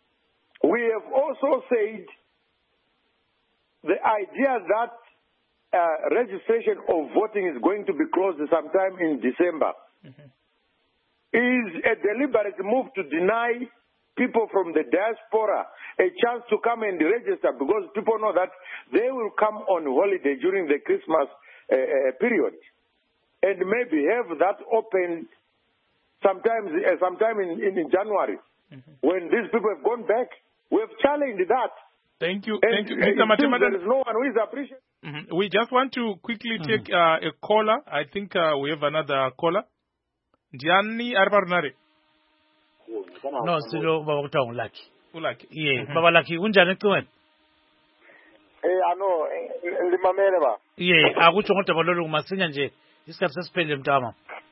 We have also said the idea that uh, registration of voting is going to be closed sometime in December, mm-hmm. is a deliberate move to deny people from the diaspora a chance to come and register, because people know that they will come on holiday during the Christmas uh, uh, period and maybe have that open sometimes, uh, sometime in, in, in January, mm-hmm. when these people have gone back. We have challenged that. Thank you. And, Thank you. uh, Mister Matemada. There is no one who is appreciating. Mm-hmm. We just want to quickly Mm-hmm. take uh, a caller. I think uh, we have another caller. Ndiani Arparnare. No, silo baba kuthiwa ngulaki. Ulaki. Yeah, Mhm. baba Lucky unjani ecingweni? Eh ano limamele ba. Yeah, akutsho ngodaba lolu masinya nje isikhathi sesiphelile mntama.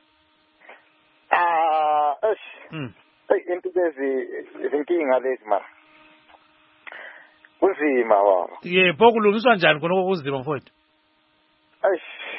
Ah, esh. Mm. Hey, into lezi izinkinga lezi mara. Kuzima baba. Yeah, pokulungiswa njani khona kokuzima mfowethu? Eish.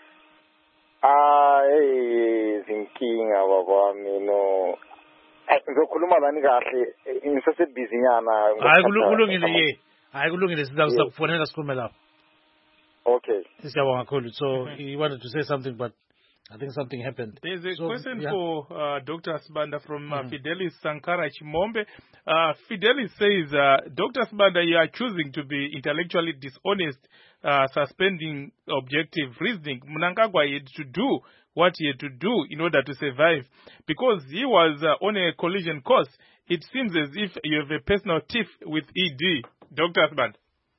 Ah, hey, izinkinga baba mina. Ngizokhuluma lani kahle ngisase busy nyana. Hayi kulungile ye. Hayi kulungile siza kufonela sikhulume lapho. Okay. Siyabonga kakhulu. So he wanted to say something but I think something happened. There's a so, question yeah. for uh, Doctor Sibanda from uh, mm. Fidelis Sankara Chimombe. Uh, Fidelis says, uh, Doctor Sibanda, you are choosing to be intellectually dishonest, uh, suspending objective reasoning. Mnangagwa had to do what he had to do in order to survive. Because he was uh, on a collision course, it seems as if you have a personal tiff with E D. Doctor Sibanda.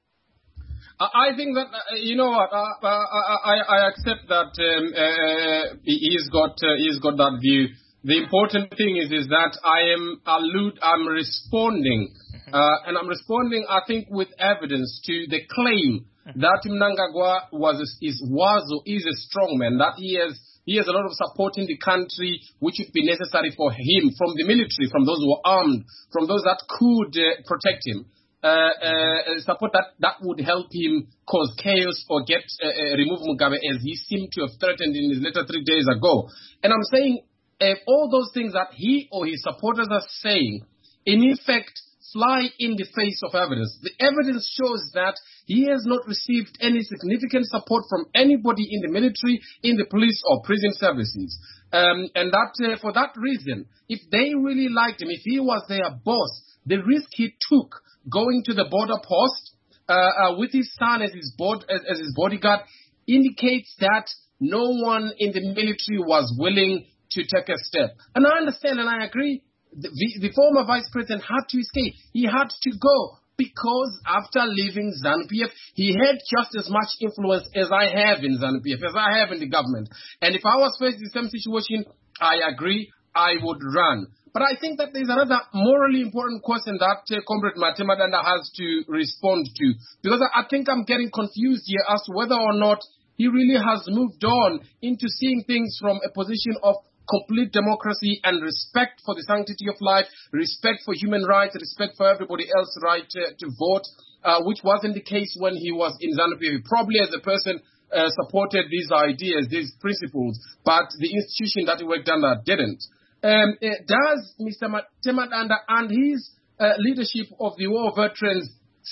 I think that, uh, you know what, uh, uh, I, I accept that um, uh, he's got uh, he's got that view. The important thing is is that I am allude, I'm responding, uh, and I'm responding, I think, with evidence to the claim that Mnangagwa was is was or is a strongman, that he has he has a lot of support in the country, which would be necessary for him from the military, from those who are armed, from those that could uh, protect him. Uh, uh, support that, that would help him cause chaos or get uh, uh, remove Mugabe, as he seemed to have threatened in his letter three days ago. And I'm saying uh, all those things that he or his supporters are saying, in effect, fly in the face of evidence. The evidence shows that he has not received any significant support from anybody in the military, in the police or prison services. Um, and that uh, for that reason, if they really liked him, if he was their boss, the risk he took going to the border post uh, uh, with his son as his, board, as, as his bodyguard indicates that no one in the military was willing to take a step. And I understand and I agree, the, the former vice president had to escape. He had to go because after leaving ZANU-P F, he had just as much influence as I have in ZANU-P F, as I have in the government. And if I was faced with the same situation, I agree, I would run. But I think that there's another morally important question that uh, Comrade Matemada has to respond to. Because I, I think I'm getting confused here as to whether or not he really has moved on into seeing things from a position of complete democracy and respect for the sanctity of life, respect for human rights, respect for everybody else's right uh, to vote, uh, which wasn't the case when he was in ZANU-P F. Probably as a person uh, supported these ideas, these principles, but the institution that he worked under didn't. Um, uh, does Mister Temadanda and his uh, leadership of the war veterans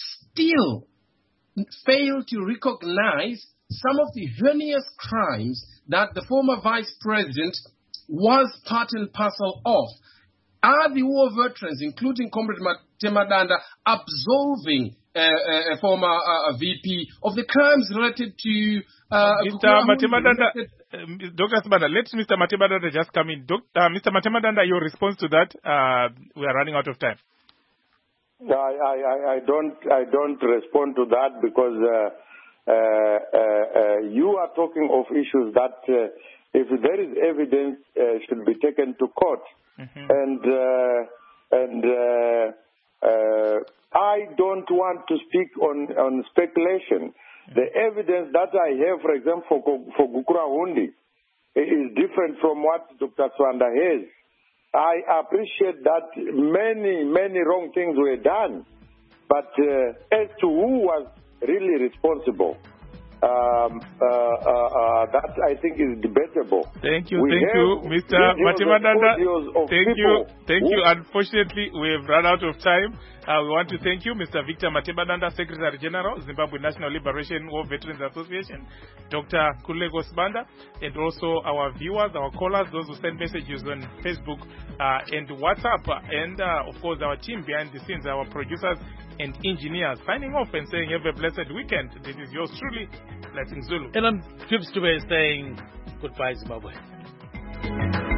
still fail to recognize some of the heinous crimes that the former vice president was part and parcel of? Are the war veterans, including Comrade Temadanda, absolving uh, uh, a former uh, V P of the crimes related to uh, Mister Matemada? Uh, Doctor Sibanda, let Mister Matemada just come in. Doctor Uh, Mister Matemada, your response to that? Uh, we are running out of time. I, I, I don't I don't respond to that because uh, uh, uh, uh, you are talking of issues that, uh, if there is evidence, uh, should be taken to court, mm-hmm. and uh, and uh, uh, I don't want to speak on on speculation. The evidence that I have, for example, for, for Gukura Hundi, is different from what Doctor Swanda has. I appreciate that many, many wrong things were done, but uh, as to who was really responsible, um, uh, uh, uh, that I think is debatable. Thank you, we thank you, Mister Matemada. Thank you, thank you. Unfortunately, we have run out of time. Uh, we want to thank you, Mister Victor Matebadanda, Secretary General, Zimbabwe National Liberation War Veterans Association, Doctor Kulego Sibanda, and also our viewers, our callers, those who send messages on Facebook uh, and WhatsApp, and uh, of course our team behind the scenes, our producers and engineers, signing off and saying have a blessed weekend. This is yours truly, Blessing Zulu. And I'm Gibbs to saying goodbye, Zimbabwe.